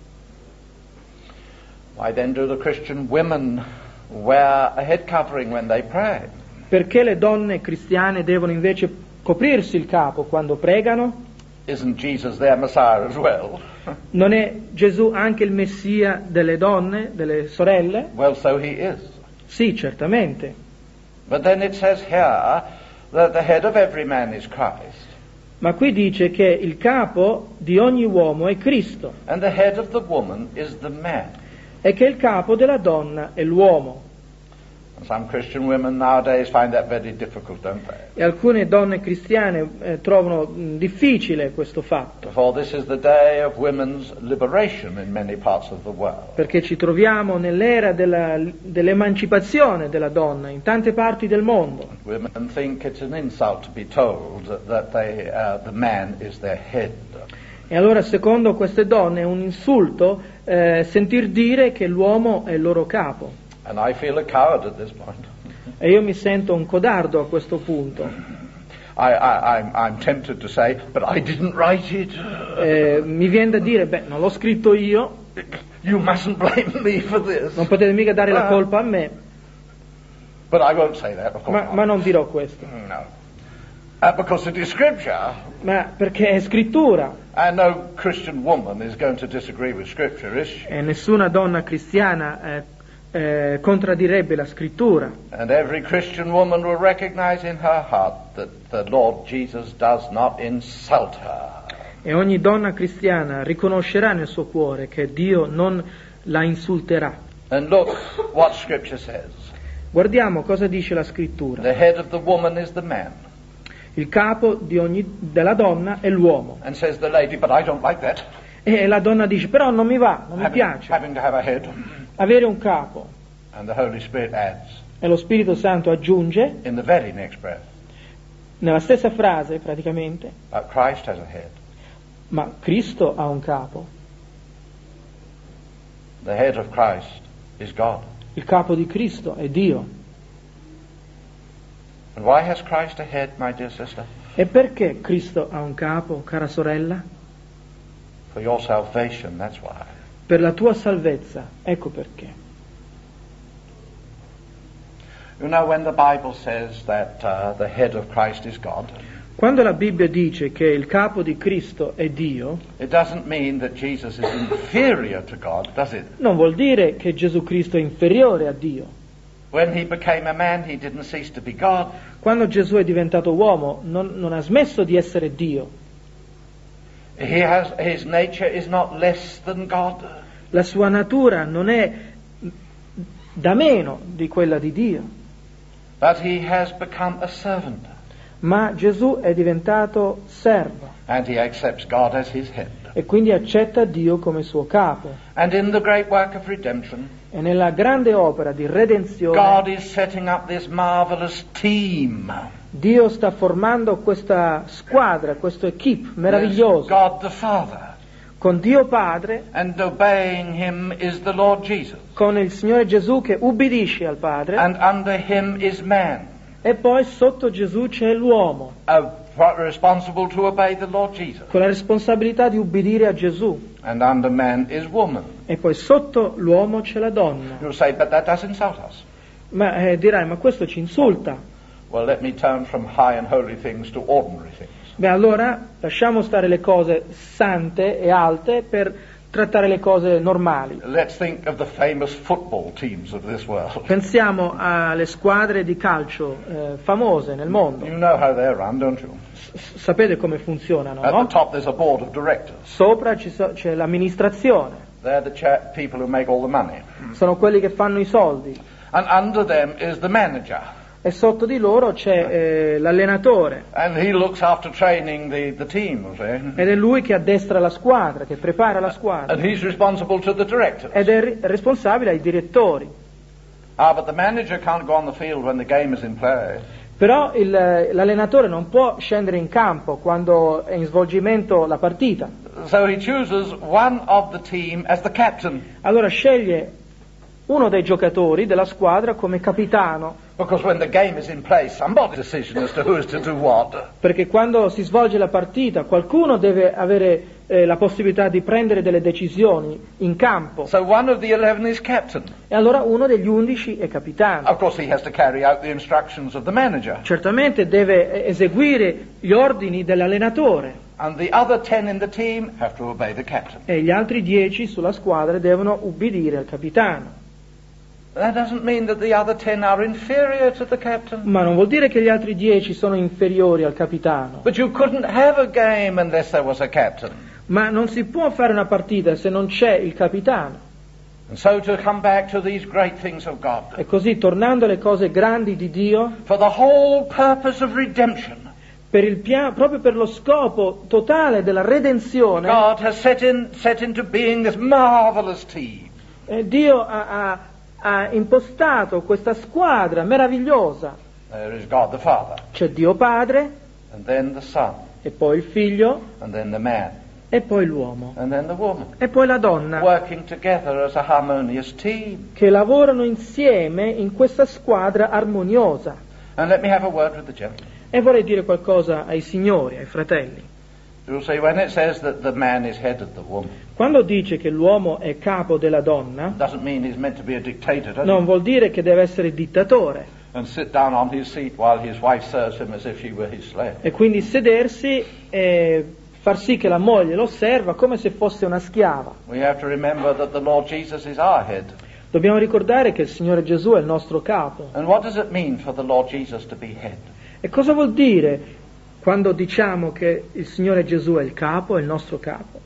Speaker 1: Why then do the Christian women wear a head covering when they pray?
Speaker 2: Perché le donne cristiane devono invece coprirsi il capo quando pregano?
Speaker 1: Isn't Jesus their Messiah as well?
Speaker 2: Non è Gesù anche il Messia delle donne, delle sorelle?
Speaker 1: Well, so he is.
Speaker 2: Sì, certamente.
Speaker 1: But then it says here that the head of every man is Christ,
Speaker 2: Ma qui dice che il capo di ogni uomo è Cristo
Speaker 1: and the head of the woman is the man.
Speaker 2: e che il capo della donna è l'uomo.
Speaker 1: And some Christian women nowadays find that very difficult, don't they?
Speaker 2: E alcune donne cristiane eh, trovano mh, difficile questo fatto,
Speaker 1: For this is the day of women's liberation in many parts of the world.
Speaker 2: perché ci troviamo nell'era della, dell'emancipazione della donna in tante parti del mondo.
Speaker 1: Women think it's an insult to be told that they, uh, the man is their head.
Speaker 2: E allora secondo queste donne è un insulto eh, sentir dire che l'uomo è il loro capo.
Speaker 1: And I feel a coward at this point.
Speaker 2: E io mi sento un codardo a questo punto.
Speaker 1: I, I, I'm, I'm tempted to say, but I didn't write it.
Speaker 2: Eh, mi viene da dire, beh, non l'ho scritto io,
Speaker 1: You mustn't blame me for this.
Speaker 2: non potete mica dare la colpa a me,
Speaker 1: But I won't say that, of course.
Speaker 2: ma, ma non dirò questo.
Speaker 1: No. Uh, because it is scripture,
Speaker 2: Ma perché è scrittura,
Speaker 1: and no Christian woman is going to disagree with scripture, is she?
Speaker 2: e nessuna donna cristiana eh, eh, contraddirebbe la scrittura.
Speaker 1: And every Christian woman will recognize in her heart that the Lord Jesus does not insult her.
Speaker 2: E ogni donna cristiana riconoscerà nel suo cuore che Dio non la insulterà.
Speaker 1: And look what scripture says.
Speaker 2: Guardiamo cosa dice la scrittura.
Speaker 1: The head of the woman is the man.
Speaker 2: Il capo di ogni, della donna è l'uomo.
Speaker 1: And says the lady, but I don't like that.
Speaker 2: E la donna dice, però non mi va, non mi
Speaker 1: Having,
Speaker 2: piace
Speaker 1: having to have a head.
Speaker 2: avere un capo.
Speaker 1: And the Holy Spirit adds,
Speaker 2: E lo Spirito Santo aggiunge,
Speaker 1: in the very next breath,
Speaker 2: nella stessa frase praticamente,
Speaker 1: but Christ has a head.
Speaker 2: ma Cristo ha un capo.
Speaker 1: The head of Christ is God.
Speaker 2: Il capo di Cristo è Dio.
Speaker 1: And why has Christ a head, my dear sister?
Speaker 2: E perché Cristo ha un capo, cara sorella?
Speaker 1: For your salvation, that's why.
Speaker 2: Per la tua salvezza, ecco perché.
Speaker 1: You know, when the Bible says that uh, the head of Christ is God,
Speaker 2: Quando la Bibbia dice che il capo di Cristo è Dio,
Speaker 1: it doesn't mean that Jesus is inferior to God, does it?
Speaker 2: non vuol dire che Gesù Cristo è inferiore a Dio.
Speaker 1: When he became a man, he didn't cease to be God.
Speaker 2: Quando Gesù è diventato uomo, non, non ha smesso di essere Dio.
Speaker 1: He has, his nature is not less than God.
Speaker 2: La sua natura non è da meno di quella di Dio,
Speaker 1: But he has become a servant.
Speaker 2: ma Gesù è diventato servo
Speaker 1: And he accepts God as his head.
Speaker 2: e quindi accetta Dio come suo capo.
Speaker 1: And in the great work of redemption,
Speaker 2: E nella grande opera di redenzione
Speaker 1: God is setting up this marvelous team.
Speaker 2: Dio sta formando questa squadra, questo equipe meraviglioso,
Speaker 1: There's God the Father.
Speaker 2: con Dio Padre,
Speaker 1: And obeying him is the Lord Jesus.
Speaker 2: con il Signore Gesù che ubbidisce al Padre,
Speaker 1: And under him is man,
Speaker 2: e poi sotto Gesù c'è l'uomo,
Speaker 1: uh, responsible to obey the Lord Jesus.
Speaker 2: con la responsabilità di ubbidire a Gesù.
Speaker 1: And under man is woman.
Speaker 2: E poi sotto l'uomo c'è la donna.
Speaker 1: You'll say, but that does insult us.
Speaker 2: Ma eh, dirai, ma questo ci insulta.
Speaker 1: Well, let me turn from high and holy things to ordinary things.
Speaker 2: Beh, allora lasciamo stare le cose sante e alte per trattare le cose normali.
Speaker 1: Let's think of the famous football teams of this world.
Speaker 2: Pensiamo alle squadre di calcio eh, famose nel mondo.
Speaker 1: You know how they're run, don't you?
Speaker 2: S- sapete come funzionano,
Speaker 1: At the
Speaker 2: no?
Speaker 1: top there's a board of directors.
Speaker 2: Sopra ci so- c'è l'amministrazione,
Speaker 1: They're the cha- people who make all the money.
Speaker 2: sono quelli che fanno i soldi.
Speaker 1: And under them is the manager.
Speaker 2: E sotto di loro c'è eh, l'allenatore.
Speaker 1: And he looks after training the, the team, you see.
Speaker 2: Ed è lui che addestra la squadra, che prepara la squadra.
Speaker 1: And he's responsible to the directors.
Speaker 2: Ed è ri- responsabile ai direttori.
Speaker 1: Ah, but the manager can't go on the field when the game is in play.
Speaker 2: Però il, l'allenatore non può scendere in campo quando è in svolgimento la partita.
Speaker 1: So he chooses one of the team as the captain.
Speaker 2: Allora sceglie uno dei giocatori della squadra come capitano,
Speaker 1: Because when the game is in play, somebody's decision as to who is to do what.
Speaker 2: perché quando si svolge la partita qualcuno deve avere eh, la possibilità di prendere delle decisioni in campo.
Speaker 1: So one of the eleven is captain.
Speaker 2: E allora uno degli undici è capitano.
Speaker 1: Of course, he has to carry out the instructions of the manager.
Speaker 2: Certamente deve eseguire gli ordini dell'allenatore
Speaker 1: And the other ten in the team have to obey the captain.
Speaker 2: e gli altri dieci sulla squadra devono ubbidire al capitano.
Speaker 1: That doesn't mean that the other ten are inferior to the captain.
Speaker 2: Ma non vuol dire che gli altri dieci sono inferiori al capitano.
Speaker 1: But you couldn't have a game unless there was a captain.
Speaker 2: Ma non si può fare una partita se non c'è il capitano.
Speaker 1: And so to come back to these great things of God,
Speaker 2: E così, tornando alle cose grandi di Dio,
Speaker 1: for the whole purpose of redemption,
Speaker 2: per il pia- proprio per lo scopo totale della redenzione,
Speaker 1: God has set, in, set into being this marvelous team.
Speaker 2: eh, Dio ha, ha- ha impostato questa squadra meravigliosa.
Speaker 1: There is God the Father,
Speaker 2: C'è Dio Padre,
Speaker 1: and then the Son,
Speaker 2: e poi il Figlio,
Speaker 1: and then the man,
Speaker 2: e poi l'uomo,
Speaker 1: and then the woman,
Speaker 2: e poi la donna,
Speaker 1: working together as a harmonious team.
Speaker 2: che lavorano insieme in questa squadra armoniosa.
Speaker 1: And let me have a word with the gentleman.
Speaker 2: E vorrei dire qualcosa ai signori, ai fratelli.
Speaker 1: You'll see, when it says that the man is head of the woman,
Speaker 2: Quando dice che l'uomo è capo della donna,
Speaker 1: doesn't mean he's meant to be a dictator, does
Speaker 2: non
Speaker 1: it?
Speaker 2: vuol dire che deve essere dittatore
Speaker 1: And sit down on his seat while his wife serves him as if she were his slave.
Speaker 2: e quindi sedersi e far sì che la moglie lo osserva come se fosse una schiava.
Speaker 1: We have to remember that the Lord Jesus is our head.
Speaker 2: Dobbiamo ricordare che il Signore Gesù è il nostro capo.
Speaker 1: And what does it mean for the Lord Jesus to be head?
Speaker 2: E cosa vuol dire quando diciamo che il Signore Gesù è il capo, è il nostro capo?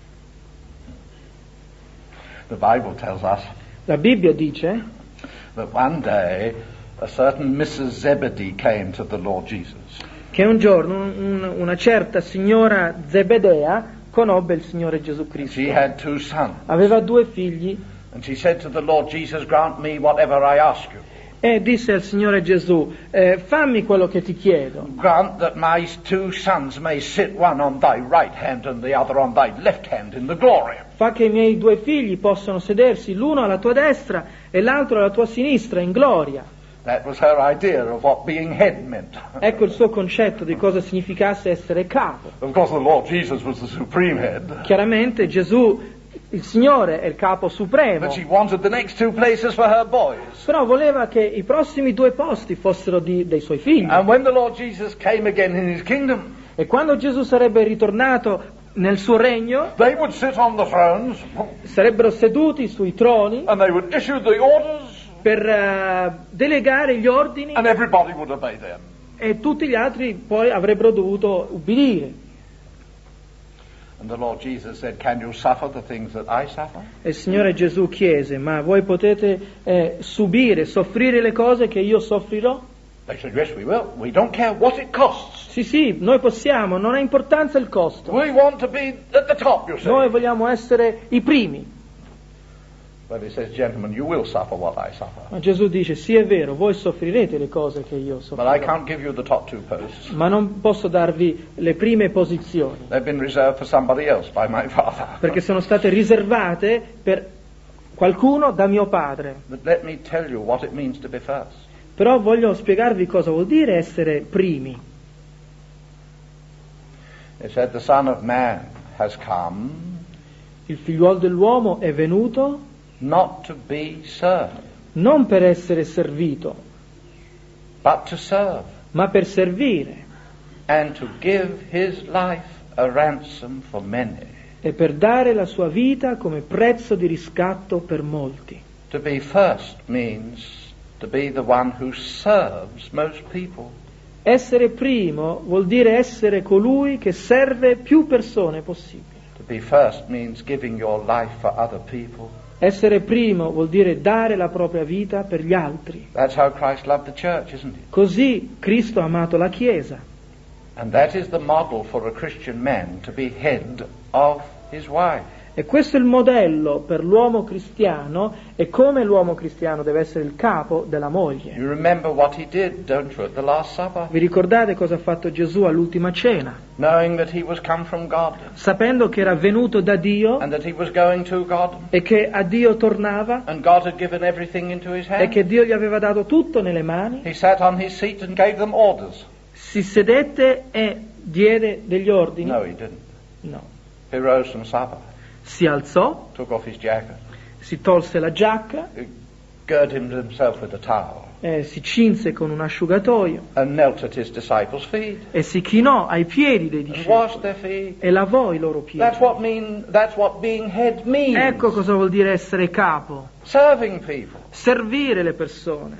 Speaker 1: The Bible tells us
Speaker 2: La Bibbia dice
Speaker 1: that one day a certain Missus Zebedee came to the Lord Jesus.
Speaker 2: che un giorno un, una certa signora Zebedea conobbe il Signore Gesù Cristo.
Speaker 1: She had two sons.
Speaker 2: Aveva due figli
Speaker 1: And she said to the Lord Jesus, grant me whatever I ask you.
Speaker 2: e disse al Signore Gesù, eh, fammi quello che ti chiedo.
Speaker 1: Grant that my two sons may sit one on thy right hand and the other on thy left hand in the glory.
Speaker 2: Fa che i miei due figli possano sedersi l'uno alla tua destra e l'altro alla tua sinistra in gloria.
Speaker 1: That was her idea of what being head meant.
Speaker 2: Ecco il suo concetto di cosa significasse essere capo.
Speaker 1: Of course the Lord Jesus was the supreme head.
Speaker 2: Chiaramente Gesù, il Signore, è il capo supremo,
Speaker 1: But she wanted the next two places for her boys.
Speaker 2: però voleva che i prossimi due posti fossero di, dei suoi figli.
Speaker 1: And when the Lord Jesus came again in his kingdom,
Speaker 2: E quando Gesù sarebbe ritornato nel suo regno,
Speaker 1: they would sit on the thrones
Speaker 2: sarebbero seduti sui troni
Speaker 1: and they would issue the orders
Speaker 2: per uh, delegare gli ordini
Speaker 1: and everybody would obey them.
Speaker 2: e tutti gli altri poi avrebbero dovuto ubbidire.
Speaker 1: And the Lord Jesus said, can you suffer the things that I suffer?
Speaker 2: E il Signore Gesù chiese, ma voi potete eh, subire, soffrire le cose che io soffrirò?
Speaker 1: They said, yes, we will. We don't care what it costs.
Speaker 2: Sì, sì, noi possiamo, non ha importanza il costo.
Speaker 1: We want to be at the top, you see.
Speaker 2: Noi vogliamo essere i primi.
Speaker 1: But he says, gentlemen, you will suffer what I suffer.
Speaker 2: Ma Gesù dice, sì è vero, voi soffrirete le cose che io
Speaker 1: But I
Speaker 2: soffrirò,
Speaker 1: can't give you the top two posts.
Speaker 2: ma non posso darvi le prime posizioni,
Speaker 1: They've been reserved for somebody else by my father.
Speaker 2: perché sono state riservate per qualcuno da mio padre.
Speaker 1: But let me tell you what it means to be first.
Speaker 2: Però voglio spiegarvi cosa vuol dire essere primi.
Speaker 1: It said, the Son of Man has come
Speaker 2: Il figliuolo dell'uomo è venuto
Speaker 1: not to be served,
Speaker 2: non per essere servito,
Speaker 1: but to serve,
Speaker 2: ma per servire
Speaker 1: and to give his life a ransom for many.
Speaker 2: e per dare la sua vita come prezzo di riscatto per molti.
Speaker 1: To be first means to be the one who serves most people.
Speaker 2: Essere primo vuol dire essere colui che serve più persone possibili.
Speaker 1: To be first means giving your life for other people.
Speaker 2: Essere primo vuol dire dare la propria vita per gli altri.
Speaker 1: That's how Christ loved the church, isn't it?
Speaker 2: Così Cristo ha amato la Chiesa.
Speaker 1: And that is the model for a Christian man, to be head of his wife.
Speaker 2: E questo è il modello per l'uomo cristiano e come l'uomo cristiano deve essere il capo della moglie.
Speaker 1: You remember what he did, don't you, at the Last Supper?
Speaker 2: Vi ricordate cosa ha fatto Gesù all'ultima cena?
Speaker 1: Knowing that he was come from God
Speaker 2: Sapendo che era venuto da Dio
Speaker 1: and that he was going to God
Speaker 2: e che a Dio tornava
Speaker 1: and God had given everything into his
Speaker 2: e
Speaker 1: hand.
Speaker 2: che Dio gli aveva dato tutto nelle mani,
Speaker 1: He sat on his seat and gave them orders.
Speaker 2: si sedette e diede degli ordini.
Speaker 1: No, he didn't.
Speaker 2: No.
Speaker 1: He rose from supper,
Speaker 2: Si alzò,
Speaker 1: took off his jacket,
Speaker 2: si tolse la giacca,
Speaker 1: girded himself with a towel,
Speaker 2: eh, si cinse con un asciugatoio
Speaker 1: and knelt at his disciples' feet
Speaker 2: e si chinò ai piedi dei
Speaker 1: and washed
Speaker 2: discepoli
Speaker 1: their feet.
Speaker 2: e lavò i loro piedi.
Speaker 1: That's what mean. That's what being head means.
Speaker 2: Ecco cosa vuol dire essere capo,
Speaker 1: Serving people.
Speaker 2: servire le persone.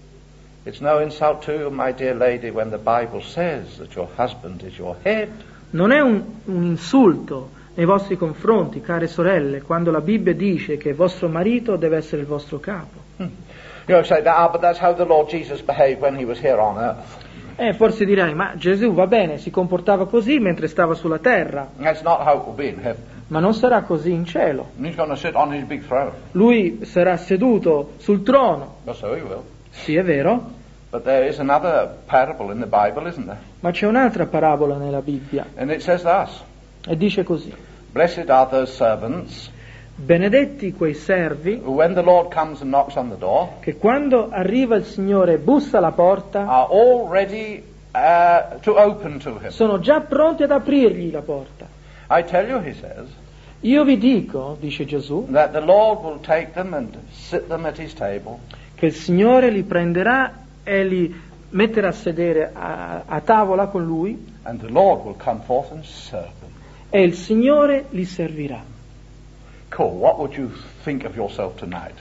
Speaker 1: It's no insult to you, my dear lady, when the Bible says that your husband is your head.
Speaker 2: Non è un, un insulto nei vostri confronti, care sorelle, quando la Bibbia dice che vostro marito deve essere il vostro capo.
Speaker 1: Hmm. You say, ah, but that's how the Lord Jesus behaved when he was here on earth.
Speaker 2: Eh, forse dirai, ma Gesù va bene, si comportava così mentre stava sulla terra,
Speaker 1: That's not how it will be in heaven.
Speaker 2: ma non sarà così in cielo.
Speaker 1: He's going to sit on his big throne.
Speaker 2: Lui sarà seduto sul trono,
Speaker 1: Well, so he will.
Speaker 2: sì è vero,
Speaker 1: But there is another parable in the Bible, isn't there?
Speaker 2: ma c'è un'altra parabola nella Bibbia
Speaker 1: And it says thus:
Speaker 2: e dice così:
Speaker 1: Blessed are those servants
Speaker 2: benedetti quei servi
Speaker 1: who, when the Lord comes and knocks on the door,
Speaker 2: che quando arriva il Signore e bussa alla porta
Speaker 1: are all ready uh, to open to him.
Speaker 2: sono già pronti ad aprirgli la porta.
Speaker 1: I tell you, he says,
Speaker 2: Io vi dico, dice Gesù,
Speaker 1: that the Lord will take them and sit them at his table,
Speaker 2: che il Signore li prenderà e li metterà a sedere a, a tavola con Lui
Speaker 1: and the Lord will come forth and serve them.
Speaker 2: e il Signore li servirà.
Speaker 1: Cool. What would you think of yourself tonight?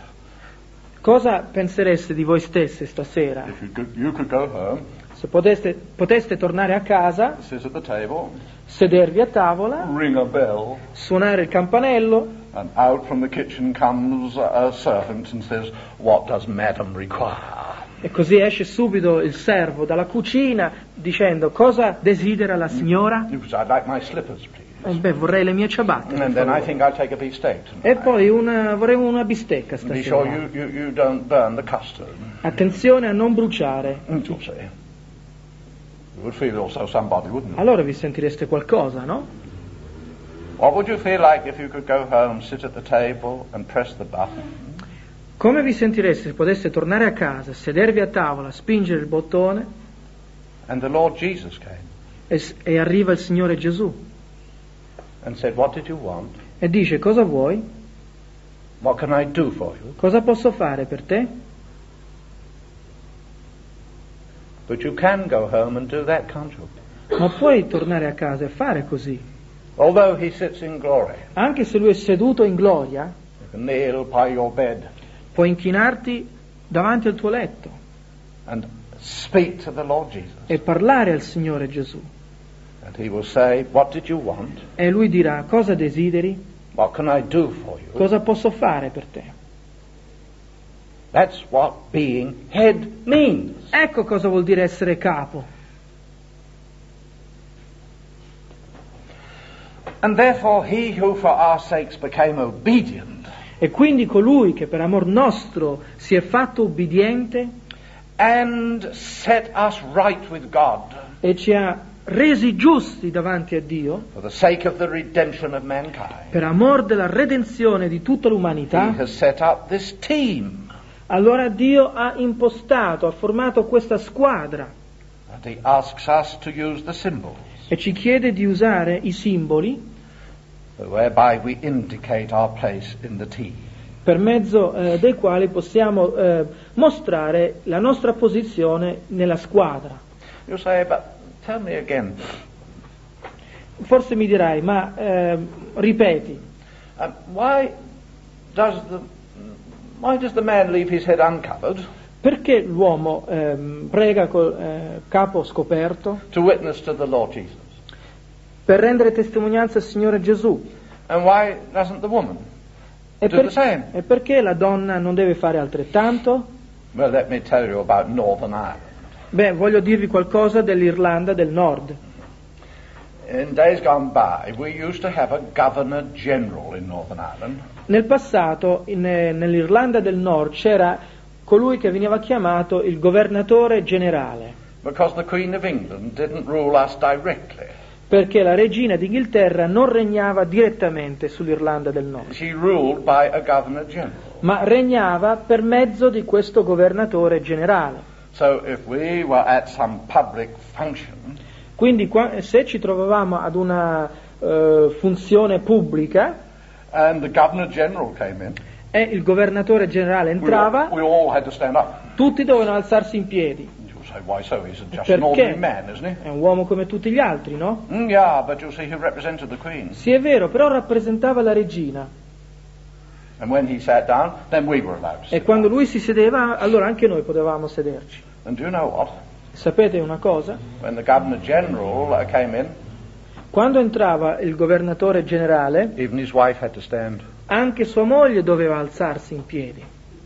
Speaker 2: Cosa pensereste di voi stesse stasera?
Speaker 1: If you could, you could go home,
Speaker 2: Se poteste, poteste tornare a casa,
Speaker 1: sit at the table,
Speaker 2: sedervi a tavola,
Speaker 1: ring a bell,
Speaker 2: suonare il campanello
Speaker 1: and out from the kitchen comes a servant and says, "What does Madam require?"
Speaker 2: E così esce subito il servo dalla cucina dicendo: cosa desidera la signora?
Speaker 1: He says, I'd like my slippers, please.
Speaker 2: Eh beh, vorrei le mie ciabatte. per
Speaker 1: And then I
Speaker 2: favore.
Speaker 1: think I'll take a beefsteak tonight.
Speaker 2: E poi una, vorrei una bistecca
Speaker 1: Be sure
Speaker 2: stasera.
Speaker 1: you, you, you don't burn the custard.
Speaker 2: Attenzione a non bruciare.
Speaker 1: Mm, you'll see. You would feel also somebody, wouldn't you?
Speaker 2: Allora vi sentireste qualcosa, no?
Speaker 1: What would you feel like if you could go home, sit at the table and press the button?
Speaker 2: Come vi sentireste se poteste tornare a casa, sedervi a tavola, spingere il bottone
Speaker 1: And the Lord Jesus came
Speaker 2: e, s- e arriva il Signore Gesù
Speaker 1: and said, what did you want?
Speaker 2: e dice: cosa vuoi?
Speaker 1: What can I do for you?
Speaker 2: Cosa posso fare per te?
Speaker 1: But you can go home and do that, can't you?
Speaker 2: Ma puoi tornare a casa e fare così.
Speaker 1: Although he sits in glory,
Speaker 2: Anche se lui è seduto in gloria,
Speaker 1: you can kneel by your bed
Speaker 2: puoi inchinarti davanti al tuo letto
Speaker 1: and speak to the Lord Jesus.
Speaker 2: e parlare al Signore Gesù.
Speaker 1: And he will say, what did you want?
Speaker 2: E lui dirà: cosa desideri?
Speaker 1: What can I do for you?
Speaker 2: Cosa posso fare per te?
Speaker 1: That's what being head means.
Speaker 2: Ecco cosa vuol dire essere capo.
Speaker 1: And therefore he who for our sakes became obedient
Speaker 2: E quindi colui che per amor nostro si è fatto ubbidiente
Speaker 1: and set us right with God
Speaker 2: e ci ha resi giusti davanti a Dio,
Speaker 1: for the sake of the redemption of mankind,
Speaker 2: per amor della redenzione di tutta
Speaker 1: he
Speaker 2: l'umanità,
Speaker 1: has set up this team.
Speaker 2: allora Dio ha impostato, ha formato questa squadra
Speaker 1: And he asks us to use the symbols
Speaker 2: e ci chiede di usare i simboli
Speaker 1: whereby we indicate our place in the team.
Speaker 2: per mezzo eh, dei quali possiamo eh, mostrare la nostra posizione nella squadra.
Speaker 1: You say, but tell me again,
Speaker 2: Forse mi dirai: ma eh, ripeti,
Speaker 1: um, why does the why does the man leave his head uncovered
Speaker 2: perché l'uomo ehm, prega col eh, capo scoperto?
Speaker 1: to witness to the Lord Jesus?
Speaker 2: Per rendere testimonianza al Signore Gesù.
Speaker 1: And why doesn't the woman
Speaker 2: E,
Speaker 1: do
Speaker 2: per-
Speaker 1: the same?
Speaker 2: e perché la donna non deve fare altrettanto?
Speaker 1: Well, let me tell you about Northern Ireland.
Speaker 2: Beh, voglio dirvi qualcosa dell'Irlanda del Nord.
Speaker 1: In days gone by, we used to have a Governor General in Northern Ireland,
Speaker 2: Nel passato, in, eh, nell'Irlanda del Nord, c'era colui che veniva chiamato il governatore generale,
Speaker 1: because the Queen of England didn't rule us directly.
Speaker 2: perché la regina d'Inghilterra non regnava direttamente sull'Irlanda del Nord,
Speaker 1: She ruled by a Governor General.
Speaker 2: ma regnava per mezzo di questo governatore generale.
Speaker 1: So if we were at some public function,
Speaker 2: Quindi qua- se ci trovavamo ad una eh, funzione pubblica
Speaker 1: and the Governor General came in,
Speaker 2: e il governatore generale
Speaker 1: we all,
Speaker 2: entrava,
Speaker 1: we all had to stand up.
Speaker 2: tutti dovevano alzarsi in piedi.
Speaker 1: You'll say, why so? He's just an ordinary
Speaker 2: Perché?
Speaker 1: man, isn't he?
Speaker 2: È un uomo come tutti gli altri, no?
Speaker 1: Mm, yeah, but you see, he represented the Queen.
Speaker 2: Sì, è vero, però rappresentava la regina.
Speaker 1: And when he sat down, then we were allowed to
Speaker 2: E
Speaker 1: sit
Speaker 2: quando
Speaker 1: down.
Speaker 2: lui si sedeva, allora anche noi potevamo sederci.
Speaker 1: And do you know what?
Speaker 2: Sapete una cosa?
Speaker 1: When the Governor General uh, came in,
Speaker 2: Quando entrava il governatore generale,
Speaker 1: even his wife had to stand.
Speaker 2: anche sua moglie doveva alzarsi in piedi.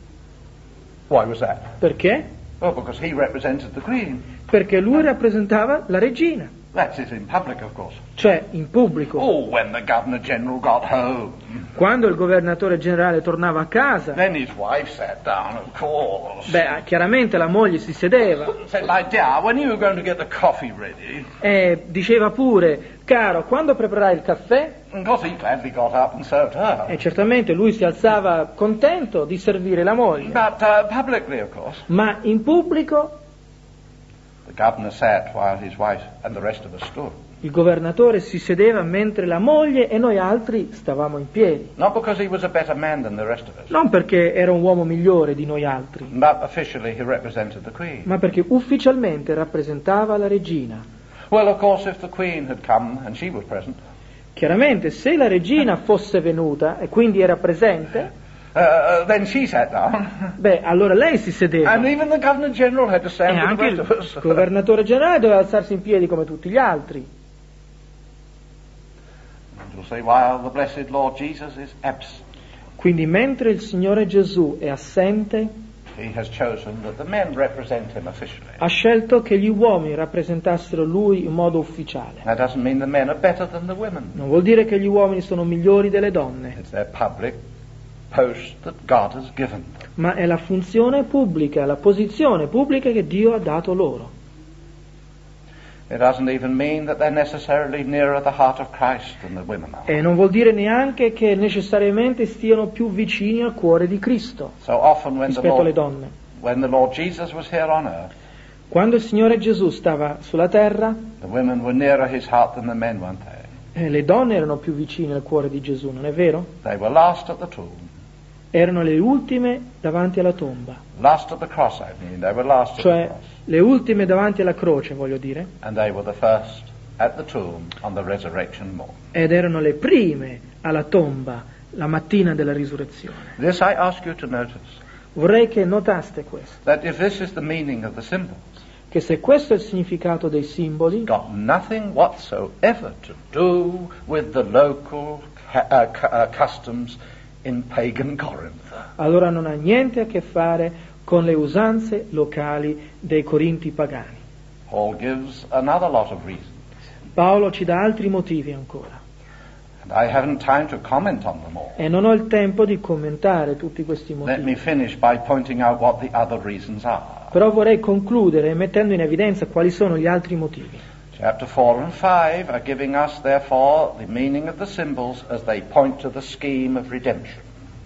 Speaker 1: Why was that?
Speaker 2: Perché?
Speaker 1: Well, because he represented the Queen.
Speaker 2: Perché lui rappresentava la regina,
Speaker 1: That's it in public, of course.
Speaker 2: cioè in pubblico.
Speaker 1: Oh, when the Governor General got home,
Speaker 2: Quando il governatore generale tornava a casa,
Speaker 1: then his wife sat down, of course.
Speaker 2: beh, chiaramente la moglie si sedeva
Speaker 1: Said, my dear, when are you going to get the coffee ready?
Speaker 2: e diceva pure: caro, quando preparerai il caffè?
Speaker 1: And of course he gladly got up and served her.
Speaker 2: E certamente lui si alzava contento di servire la moglie,
Speaker 1: But uh, publicly, of course,
Speaker 2: ma in pubblico
Speaker 1: the governor sat while his wife and the rest of us stood.
Speaker 2: il governatore si sedeva mentre la moglie e noi altri stavamo in piedi.
Speaker 1: Not because he was a better man than the rest of us,
Speaker 2: Non perché era un uomo migliore di noi altri,
Speaker 1: but officially he represented the Queen.
Speaker 2: ma perché ufficialmente rappresentava la regina.
Speaker 1: Well, of course, if the Queen had come and she was present,
Speaker 2: Chiaramente, se la regina fosse venuta e quindi era presente,
Speaker 1: uh, then she sat down,
Speaker 2: beh, allora lei si sedeva.
Speaker 1: and even the Governor General had to
Speaker 2: E
Speaker 1: stand with
Speaker 2: anche
Speaker 1: the rest
Speaker 2: il
Speaker 1: of us.
Speaker 2: governatore generale doveva alzarsi in piedi come tutti gli altri.
Speaker 1: And you'll say, while the blessed Lord Jesus is absent,
Speaker 2: Quindi mentre il Signore Gesù è assente,
Speaker 1: He has chosen that the men represent him officially.
Speaker 2: Ha scelto che gli uomini rappresentassero lui in modo ufficiale.
Speaker 1: That doesn't mean the men are better than the women.
Speaker 2: Non vuol dire che gli uomini sono migliori delle donne,
Speaker 1: It's their public post that God has given them.
Speaker 2: ma è la funzione pubblica, la posizione pubblica che Dio ha dato loro.
Speaker 1: It doesn't even mean that they're necessarily nearer the heart of Christ than the women are.
Speaker 2: E non vuol dire neanche che necessariamente stiano più vicini al cuore di Cristo
Speaker 1: So often when the,
Speaker 2: rispetto alle
Speaker 1: Lord,
Speaker 2: donne.
Speaker 1: when the Lord Jesus was here on earth,
Speaker 2: Quando il Signore Gesù stava sulla terra,
Speaker 1: the women were nearer his heart than the men, weren't they?
Speaker 2: eh, le donne erano più vicine al cuore di Gesù, non è vero?
Speaker 1: They were last at the tomb.
Speaker 2: Erano le ultime davanti alla tomba,
Speaker 1: Last at the cross, I mean. They were last at the
Speaker 2: cioè
Speaker 1: cross.
Speaker 2: le ultime davanti alla croce, voglio dire,
Speaker 1: And they were the first at the tomb on the resurrection morning.
Speaker 2: ed erano le prime alla tomba la mattina della risurrezione.
Speaker 1: This I ask you to notice,
Speaker 2: Vorrei che notaste questo,
Speaker 1: that if this is the meaning of the symbols,
Speaker 2: che se questo è il significato dei simboli,
Speaker 1: it's got nothing whatsoever to do with the local ca- uh, cu- uh, customs in pagan Corinth.
Speaker 2: allora non ha niente a che fare con le usanze locali dei Corinti pagani.
Speaker 1: Paul gives another lot of reasons,
Speaker 2: Paolo ci dà altri motivi ancora,
Speaker 1: and I haven't time to comment on them all.
Speaker 2: e non ho il tempo di commentare tutti questi
Speaker 1: Let me
Speaker 2: motivi.
Speaker 1: finish by pointing out what the other reasons are.
Speaker 2: Però vorrei concludere mettendo in evidenza quali sono gli altri motivi.
Speaker 1: Chapter four and five are giving us, therefore, the meaning of the symbols as they point to the scheme of redemption.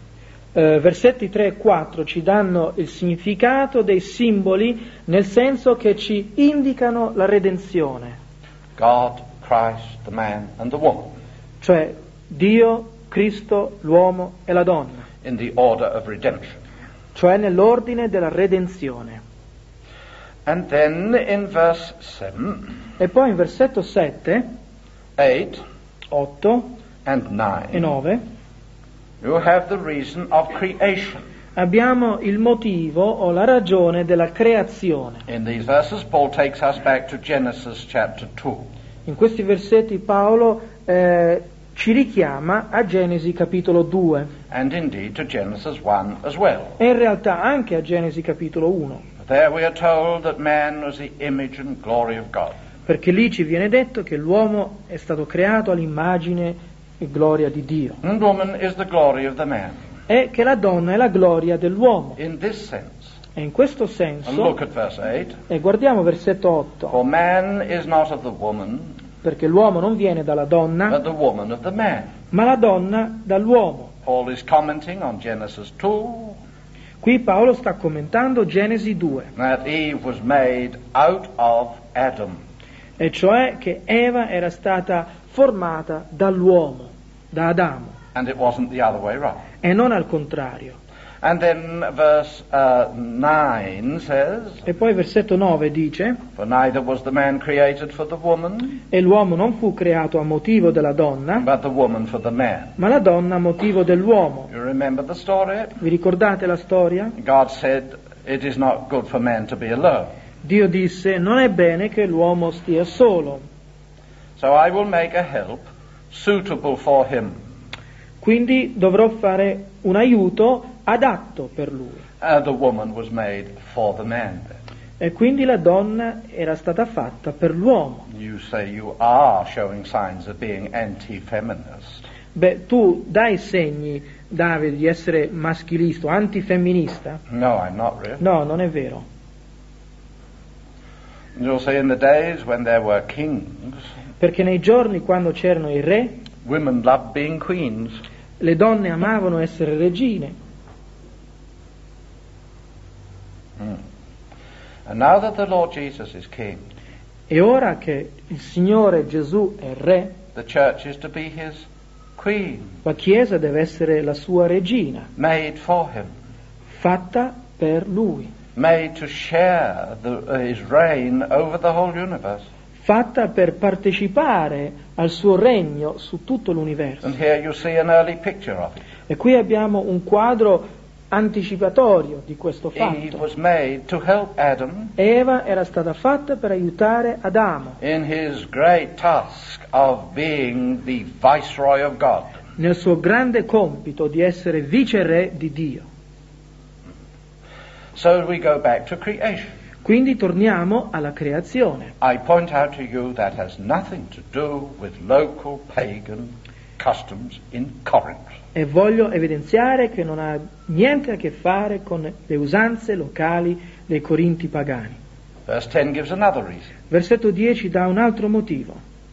Speaker 2: Eh, versetti tre e quattro ci danno il significato dei simboli nel senso che ci indicano la redenzione,
Speaker 1: God, Christ, the man, and the woman,
Speaker 2: cioè Dio, Cristo, l'uomo e la donna,
Speaker 1: in the order of redemption.
Speaker 2: cioè nell'ordine della redenzione.
Speaker 1: And then in verse seven,
Speaker 2: E poi in versetto sette,
Speaker 1: eight,
Speaker 2: otto
Speaker 1: and
Speaker 2: e
Speaker 1: nine,
Speaker 2: nove
Speaker 1: you have the reason of creation.
Speaker 2: abbiamo il motivo o la ragione della creazione.
Speaker 1: In these verses, Paul takes us back to Genesis chapter two.
Speaker 2: In questi versetti Paolo eh, ci richiama a Genesi capitolo due
Speaker 1: And indeed to Genesis one as well.
Speaker 2: e in realtà anche a Genesi capitolo uno,
Speaker 1: There we are told that man was the image and glory of God.
Speaker 2: perché lì ci viene detto che l'uomo è stato creato all'immagine e gloria di Dio
Speaker 1: And woman is the glory of the man.
Speaker 2: e che la donna è la gloria dell'uomo.
Speaker 1: In this sense,
Speaker 2: E in questo
Speaker 1: and
Speaker 2: senso,
Speaker 1: look at verse eight,
Speaker 2: e guardiamo versetto otto,
Speaker 1: for man is not of the woman,
Speaker 2: perché l'uomo non viene dalla donna,
Speaker 1: but the woman of the man.
Speaker 2: ma la donna dall'uomo.
Speaker 1: Paul is commenting on Genesis two,
Speaker 2: Qui Paolo sta commentando Genesi due,
Speaker 1: that Eve was made out of Adam.
Speaker 2: e cioè che Eva era stata formata dall'uomo, da Adamo,
Speaker 1: And it wasn't the other way round.
Speaker 2: e non al contrario.
Speaker 1: And then verse uh, nine says,
Speaker 2: E poi versetto nove dice:
Speaker 1: for neither was the man created for the woman,
Speaker 2: e l'uomo non fu creato a motivo della donna,
Speaker 1: but the woman for the man.
Speaker 2: ma la donna a motivo dell'uomo.
Speaker 1: You remember the story?
Speaker 2: Vi ricordate la storia?
Speaker 1: God said, it is not good for man to be alone.
Speaker 2: Dio disse: non è bene che l'uomo stia solo,
Speaker 1: So I will make a help suitable for him.
Speaker 2: quindi dovrò fare un aiuto adatto per lui.
Speaker 1: Uh, the woman was made for the man.
Speaker 2: E quindi la donna era stata fatta per l'uomo.
Speaker 1: You say you are showing signs of being anti-feminist.
Speaker 2: Beh, tu dai segni, Davide, di essere maschilista o antifemminista?
Speaker 1: No, I'm not really.
Speaker 2: No, non è vero.
Speaker 1: You'll say in the days when there were kings,
Speaker 2: Perché nei giorni quando c'erano i re,
Speaker 1: women loved being queens.
Speaker 2: le donne amavano essere regine.
Speaker 1: Mm. And now that the Lord Jesus is king,
Speaker 2: E ora che il Signore Gesù è re,
Speaker 1: the church is to be his queen,
Speaker 2: la Chiesa deve essere la sua regina,
Speaker 1: made for him,
Speaker 2: fatta per lui,
Speaker 1: made to share the, uh, his reign over the whole universe.
Speaker 2: fatta per partecipare al suo regno su tutto l'universo.
Speaker 1: And here you see an early picture of it.
Speaker 2: E qui abbiamo un quadro anticipatorio di questo
Speaker 1: Eve
Speaker 2: fatto.
Speaker 1: was made to help Adam
Speaker 2: Eva era stata fatta per aiutare Adamo
Speaker 1: in his great task of being the viceroy of God.
Speaker 2: nel suo grande compito di essere viceré di Dio.
Speaker 1: So we go back to creation.
Speaker 2: Quindi torniamo alla creazione.
Speaker 1: I point out to you that has nothing to do with local pagan customs in Corinth.
Speaker 2: E voglio evidenziare che non ha niente a che fare con le usanze locali dei Corinti pagani.
Speaker 1: Verse ten gives another reason.
Speaker 2: Versetto dieci dà un altro motivo.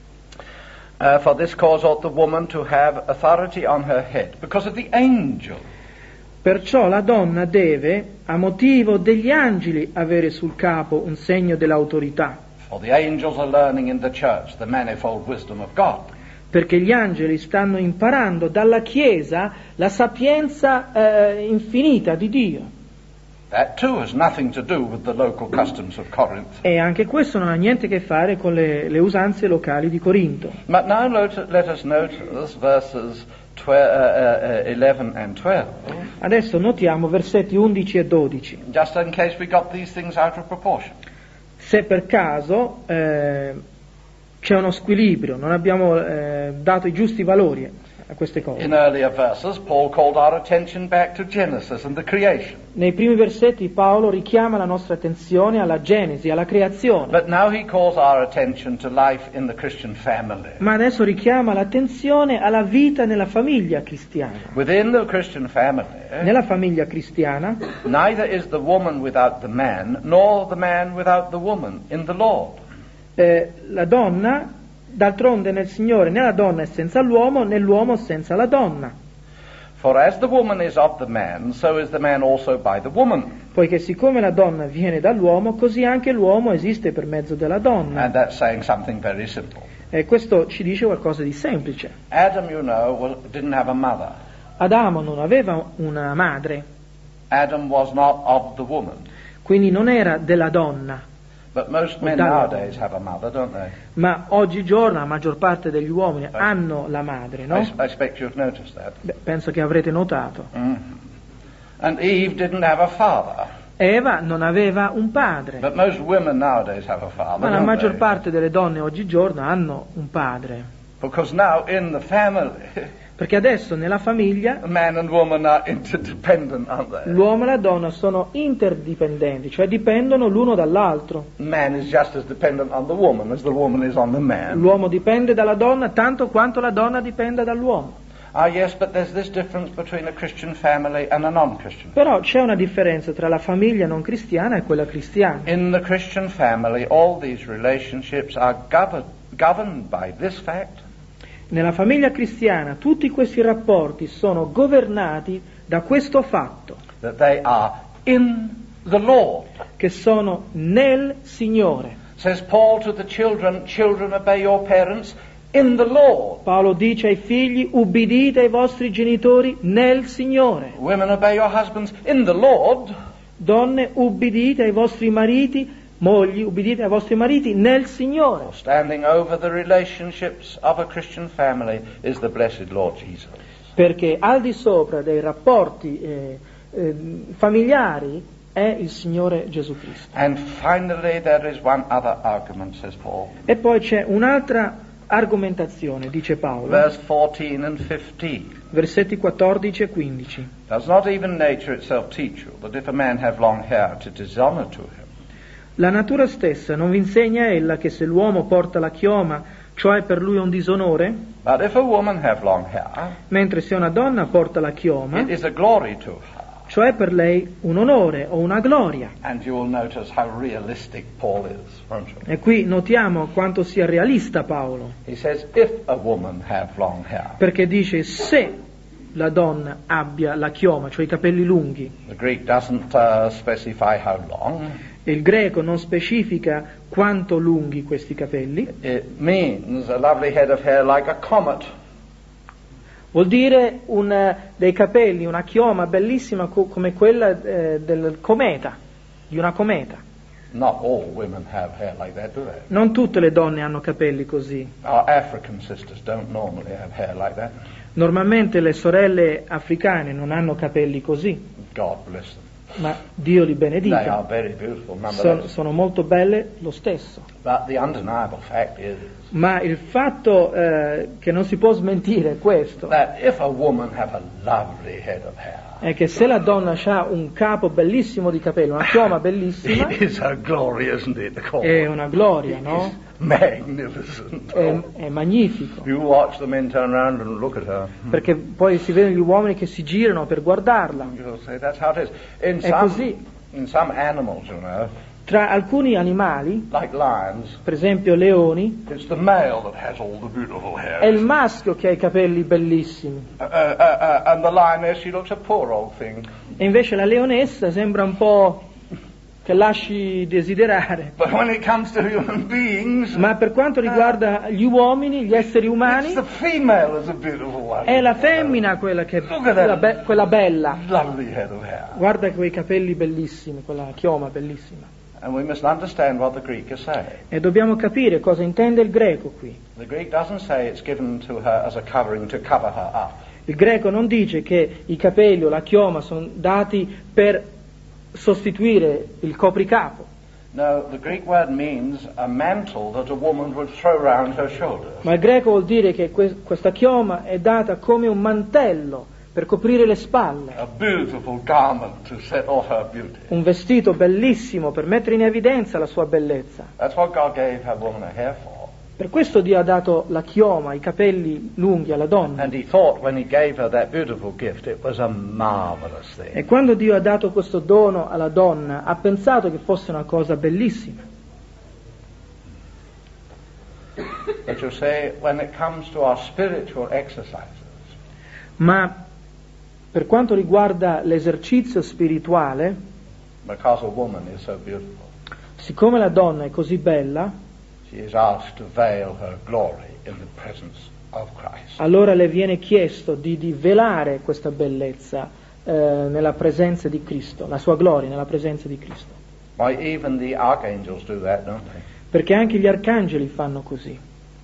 Speaker 1: Uh, for this cause ought the woman to have authority on her head, because of the angel.
Speaker 2: Perciò la donna deve, a motivo degli angeli, avere sul capo un segno dell'autorità.
Speaker 1: For the angels are learning in the church the manifold wisdom of God.
Speaker 2: Perché gli angeli stanno imparando dalla Chiesa la sapienza eh, infinita di Dio.
Speaker 1: That too has nothing to do with the local customs of Corinth.
Speaker 2: E anche questo non ha niente a che fare con le, le usanze locali di Corinto.
Speaker 1: But now let, let us notice verses eleven and twelve.
Speaker 2: Adesso notiamo versetti undici e dodici.
Speaker 1: Just in case we got these things out of proportion.
Speaker 2: Se per caso eh, c'è uno squilibrio, non abbiamo eh, dato i giusti valori a queste cose.
Speaker 1: In earlier verses, Paul called our attention back to Genesis and the creation.
Speaker 2: Nei primi versetti Paolo richiama la nostra attenzione alla Genesi, alla creazione.
Speaker 1: But now he calls our attention to life in the Christian family.
Speaker 2: Ma adesso richiama l'attenzione alla vita nella famiglia cristiana.
Speaker 1: Within the Christian family,
Speaker 2: Nella famiglia cristiana
Speaker 1: neither is the woman without the man, nor the man without the woman in the Lord.
Speaker 2: eh, la donna, d'altronde nel Signore né la donna è senza l'uomo, né l'uomo senza la donna.
Speaker 1: For as the woman is of the man, so is the man also by the woman.
Speaker 2: Poiché siccome la donna viene dall'uomo, così anche l'uomo esiste per mezzo della donna.
Speaker 1: And that's saying something very simple.
Speaker 2: E questo ci dice qualcosa di semplice.
Speaker 1: Adam, you know, was, didn't have a mother.
Speaker 2: Adamo non aveva una madre,
Speaker 1: Adam was not of the woman.
Speaker 2: quindi non era della donna.
Speaker 1: But most men
Speaker 2: Dalla
Speaker 1: nowadays have a mother, don't they?
Speaker 2: Ma oggigiorno la maggior parte degli uomini hanno la madre, no?
Speaker 1: I, I expect you've noticed that.
Speaker 2: Beh, penso che avrete notato.
Speaker 1: Mm. And Eve didn't have a father.
Speaker 2: Eva non aveva un padre,
Speaker 1: But most women nowadays have a father,
Speaker 2: ma la
Speaker 1: don't
Speaker 2: maggior
Speaker 1: they?
Speaker 2: parte delle donne oggigiorno hanno un padre.
Speaker 1: Because now in the family,
Speaker 2: Perché adesso nella famiglia
Speaker 1: man and woman are interdependent, aren't they?
Speaker 2: l'uomo e la donna sono interdipendenti, cioè dipendono l'uno dall'altro.
Speaker 1: Man is just as dependent on the woman as the woman is on the man.
Speaker 2: L'uomo dipende dalla donna tanto quanto la donna dipende dall'uomo.
Speaker 1: Ah, yes, but there's this difference between a Christian family and a non-Christian.
Speaker 2: Però c'è una differenza tra la famiglia non cristiana e quella cristiana.
Speaker 1: In the Christian family, all these relationships are governed, governed by this fact.
Speaker 2: Nella famiglia cristiana tutti questi rapporti sono governati da questo fatto,
Speaker 1: That they are in the Lord.
Speaker 2: che sono nel Signore.
Speaker 1: Says Paul to the children, children obey your parents in the Lord.
Speaker 2: Paolo dice ai figli: ubbidite ai vostri genitori nel Signore.
Speaker 1: Women obey your husbands in the Lord.
Speaker 2: Donne, ubbidite ai vostri mariti, mogli, ubbidite ai vostri mariti nel Signore.
Speaker 1: Standing over the relationships of a Christian family is the blessed Lord Jesus.
Speaker 2: Perché al di sopra dei rapporti eh, eh, familiari è il Signore Gesù Cristo.
Speaker 1: And finally there is one other argument, says Paul.
Speaker 2: E poi c'è un'altra argomentazione, dice Paolo,
Speaker 1: Verse fourteen and fifteen.
Speaker 2: versetti quattordici e quindici.
Speaker 1: Does not even nature itself teach you that if a man have long hair it is dishonor to him?
Speaker 2: La natura stessa non vi insegna ella che se l'uomo porta la chioma, ciò è per lui un disonore?
Speaker 1: But if a woman have long hair,
Speaker 2: Mentre se una donna porta la chioma,
Speaker 1: it is a glory to her.
Speaker 2: ciò è per lei un onore o una gloria.
Speaker 1: And you will notice how realistic Paul is, won't you?
Speaker 2: E qui notiamo quanto sia realista Paolo,
Speaker 1: He says, if a woman have long hair.
Speaker 2: perché dice se la donna abbia la chioma, cioè i capelli lunghi.
Speaker 1: The Greek doesn't uh, specify how long.
Speaker 2: Il greco non specifica quanto lunghi questi capelli,
Speaker 1: It means a lovely head of hair like a comet.
Speaker 2: vuol dire un, dei capelli, una chioma bellissima co- come quella eh, del cometa, di una cometa.
Speaker 1: Not all women have hair like that, do they?
Speaker 2: Non tutte le donne hanno capelli così.
Speaker 1: Our African sisters don't normally have hair like that.
Speaker 2: Normalmente le sorelle africane non hanno capelli così.
Speaker 1: God bless them.
Speaker 2: ma Dio li
Speaker 1: They are
Speaker 2: benedica.
Speaker 1: very beautiful
Speaker 2: Sono,
Speaker 1: nonetheless.
Speaker 2: sono molto belle lo stesso.
Speaker 1: But the undeniable fact is
Speaker 2: Ma il fatto eh, che non si può smentire è questo,
Speaker 1: that if a woman have a lovely head of hair,
Speaker 2: è che se la donna ha un capo bellissimo di capelli, una chioma bellissima,
Speaker 1: it is a glory, isn't it?
Speaker 2: è una gloria, no?
Speaker 1: Magnificent.
Speaker 2: È, è magnifico,
Speaker 1: You watch the men turn around and look at her.
Speaker 2: perché poi si vedono gli uomini che si girano per guardarla.
Speaker 1: You'll say that's how it is. In
Speaker 2: È
Speaker 1: some,
Speaker 2: così.
Speaker 1: in some animals, you know,
Speaker 2: Tra alcuni animali,
Speaker 1: like lions,
Speaker 2: per esempio leoni,
Speaker 1: it's the male that has all the beautiful hair.
Speaker 2: è il maschio che ha i capelli bellissimi,
Speaker 1: Uh, uh, uh, uh, and the lioness, she looks a poor old thing.
Speaker 2: e invece la leonessa sembra un po' che lasci desiderare.
Speaker 1: But when it comes to human beings,
Speaker 2: Ma per quanto riguarda gli uomini, gli esseri umani,
Speaker 1: it's the female that's a beautiful one.
Speaker 2: è la femmina quella che quella, be- quella bella.
Speaker 1: Lovely head of hair.
Speaker 2: Guarda quei capelli bellissimi, quella chioma bellissima.
Speaker 1: And we must understand what the Greek is saying.
Speaker 2: E dobbiamo capire cosa intende il greco qui.
Speaker 1: The Greek doesn't say it's given to her as a covering to cover her up.
Speaker 2: Il greco non dice che i capelli o la chioma sono dati per sostituire il copricapo,
Speaker 1: No, the Greek word means a mantle that a woman would throw around her shoulders.
Speaker 2: ma il greco vuol dire che que- questa chioma è data come un mantello per coprire le spalle,
Speaker 1: A beautiful garment to set off her beauty.
Speaker 2: un vestito bellissimo per mettere in evidenza la sua bellezza.
Speaker 1: That's what God gave her woman a hair for.
Speaker 2: Per questo Dio ha dato la chioma, i capelli lunghi alla donna.
Speaker 1: And he thought when he gave her that beautiful gift, it was a marvelous thing.
Speaker 2: E quando Dio ha dato questo dono alla donna, ha pensato che fosse una cosa bellissima.
Speaker 1: But you say, when it comes to our spiritual exercises,
Speaker 2: Ma per quanto riguarda l'esercizio spirituale,
Speaker 1: because a woman is so beautiful,
Speaker 2: siccome la donna è così bella,
Speaker 1: she is asked to veil her glory in the presence of Christ.
Speaker 2: allora le viene chiesto di, di velare questa bellezza eh, nella presenza di Cristo, la sua gloria nella presenza di Cristo.
Speaker 1: Why, even the archangels do that, don't they?
Speaker 2: Perché anche gli arcangeli fanno così.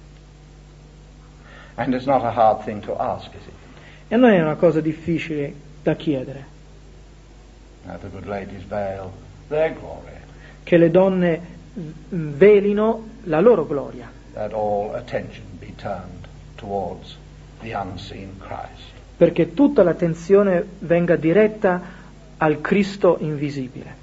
Speaker 1: And it's not a hard thing to ask, is it?
Speaker 2: E non è una cosa difficile da chiedere,
Speaker 1: Now the good ladies veil their glory,
Speaker 2: che le donne mm, velino la loro gloria,
Speaker 1: that all attention be turned towards the unseen Christ.
Speaker 2: perché tutta l'attenzione venga diretta al Cristo invisibile.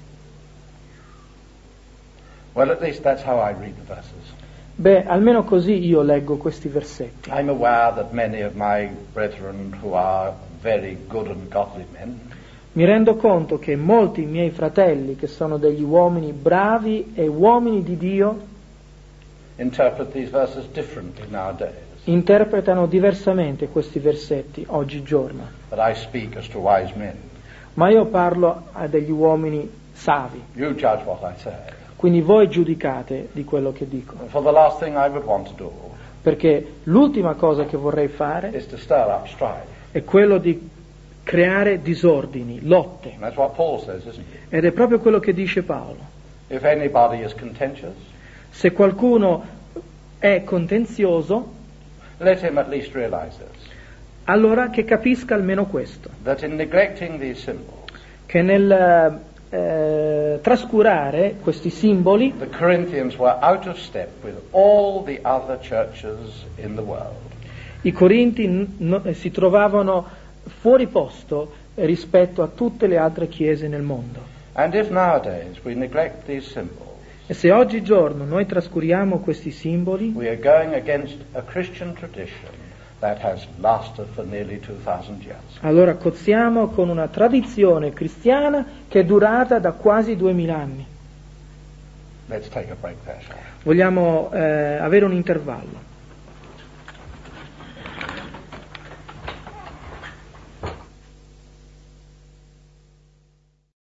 Speaker 1: Well, at least that's how I read the verses.
Speaker 2: Beh, almeno così io leggo questi versetti.
Speaker 1: I'm aware that many of my brethren who are very good and godly men
Speaker 2: Mi rendo conto che molti miei fratelli, che sono degli uomini bravi e uomini di Dio,
Speaker 1: interpret these verses differently nowadays.
Speaker 2: interpretano diversamente questi versetti oggigiorno.
Speaker 1: But I speak as to wise men.
Speaker 2: Ma io parlo a degli uomini savi,
Speaker 1: You judge what I say.
Speaker 2: quindi voi giudicate di quello che dico.
Speaker 1: For the last thing I would want to do
Speaker 2: Perché l'ultima cosa che vorrei fare
Speaker 1: is to stir up strife.
Speaker 2: è quello di creare disordini, lotte.
Speaker 1: And that's what Paul says, isn't it?
Speaker 2: Ed è proprio quello che dice Paolo.
Speaker 1: If anybody is contentious,
Speaker 2: Se qualcuno è contenzioso,
Speaker 1: let him at least realize this,
Speaker 2: allora che capisca almeno questo,
Speaker 1: that in neglecting these symbols,
Speaker 2: che nel eh, trascurare questi simboli
Speaker 1: the Corinthians were out of step with all the other churches in the world.
Speaker 2: i Corinti n- no- si trovavano fuori posto rispetto a tutte le altre chiese nel mondo.
Speaker 1: And if nowadays we neglect these symbols,
Speaker 2: E se oggigiorno noi trascuriamo questi simboli,
Speaker 1: we are going against a Christian tradition that has lasted for nearly two thousand years.
Speaker 2: allora cozziamo con una tradizione cristiana che è durata da quasi duemila anni.
Speaker 1: Let's take a break there, shall we?
Speaker 2: Vogliamo eh, avere un intervallo.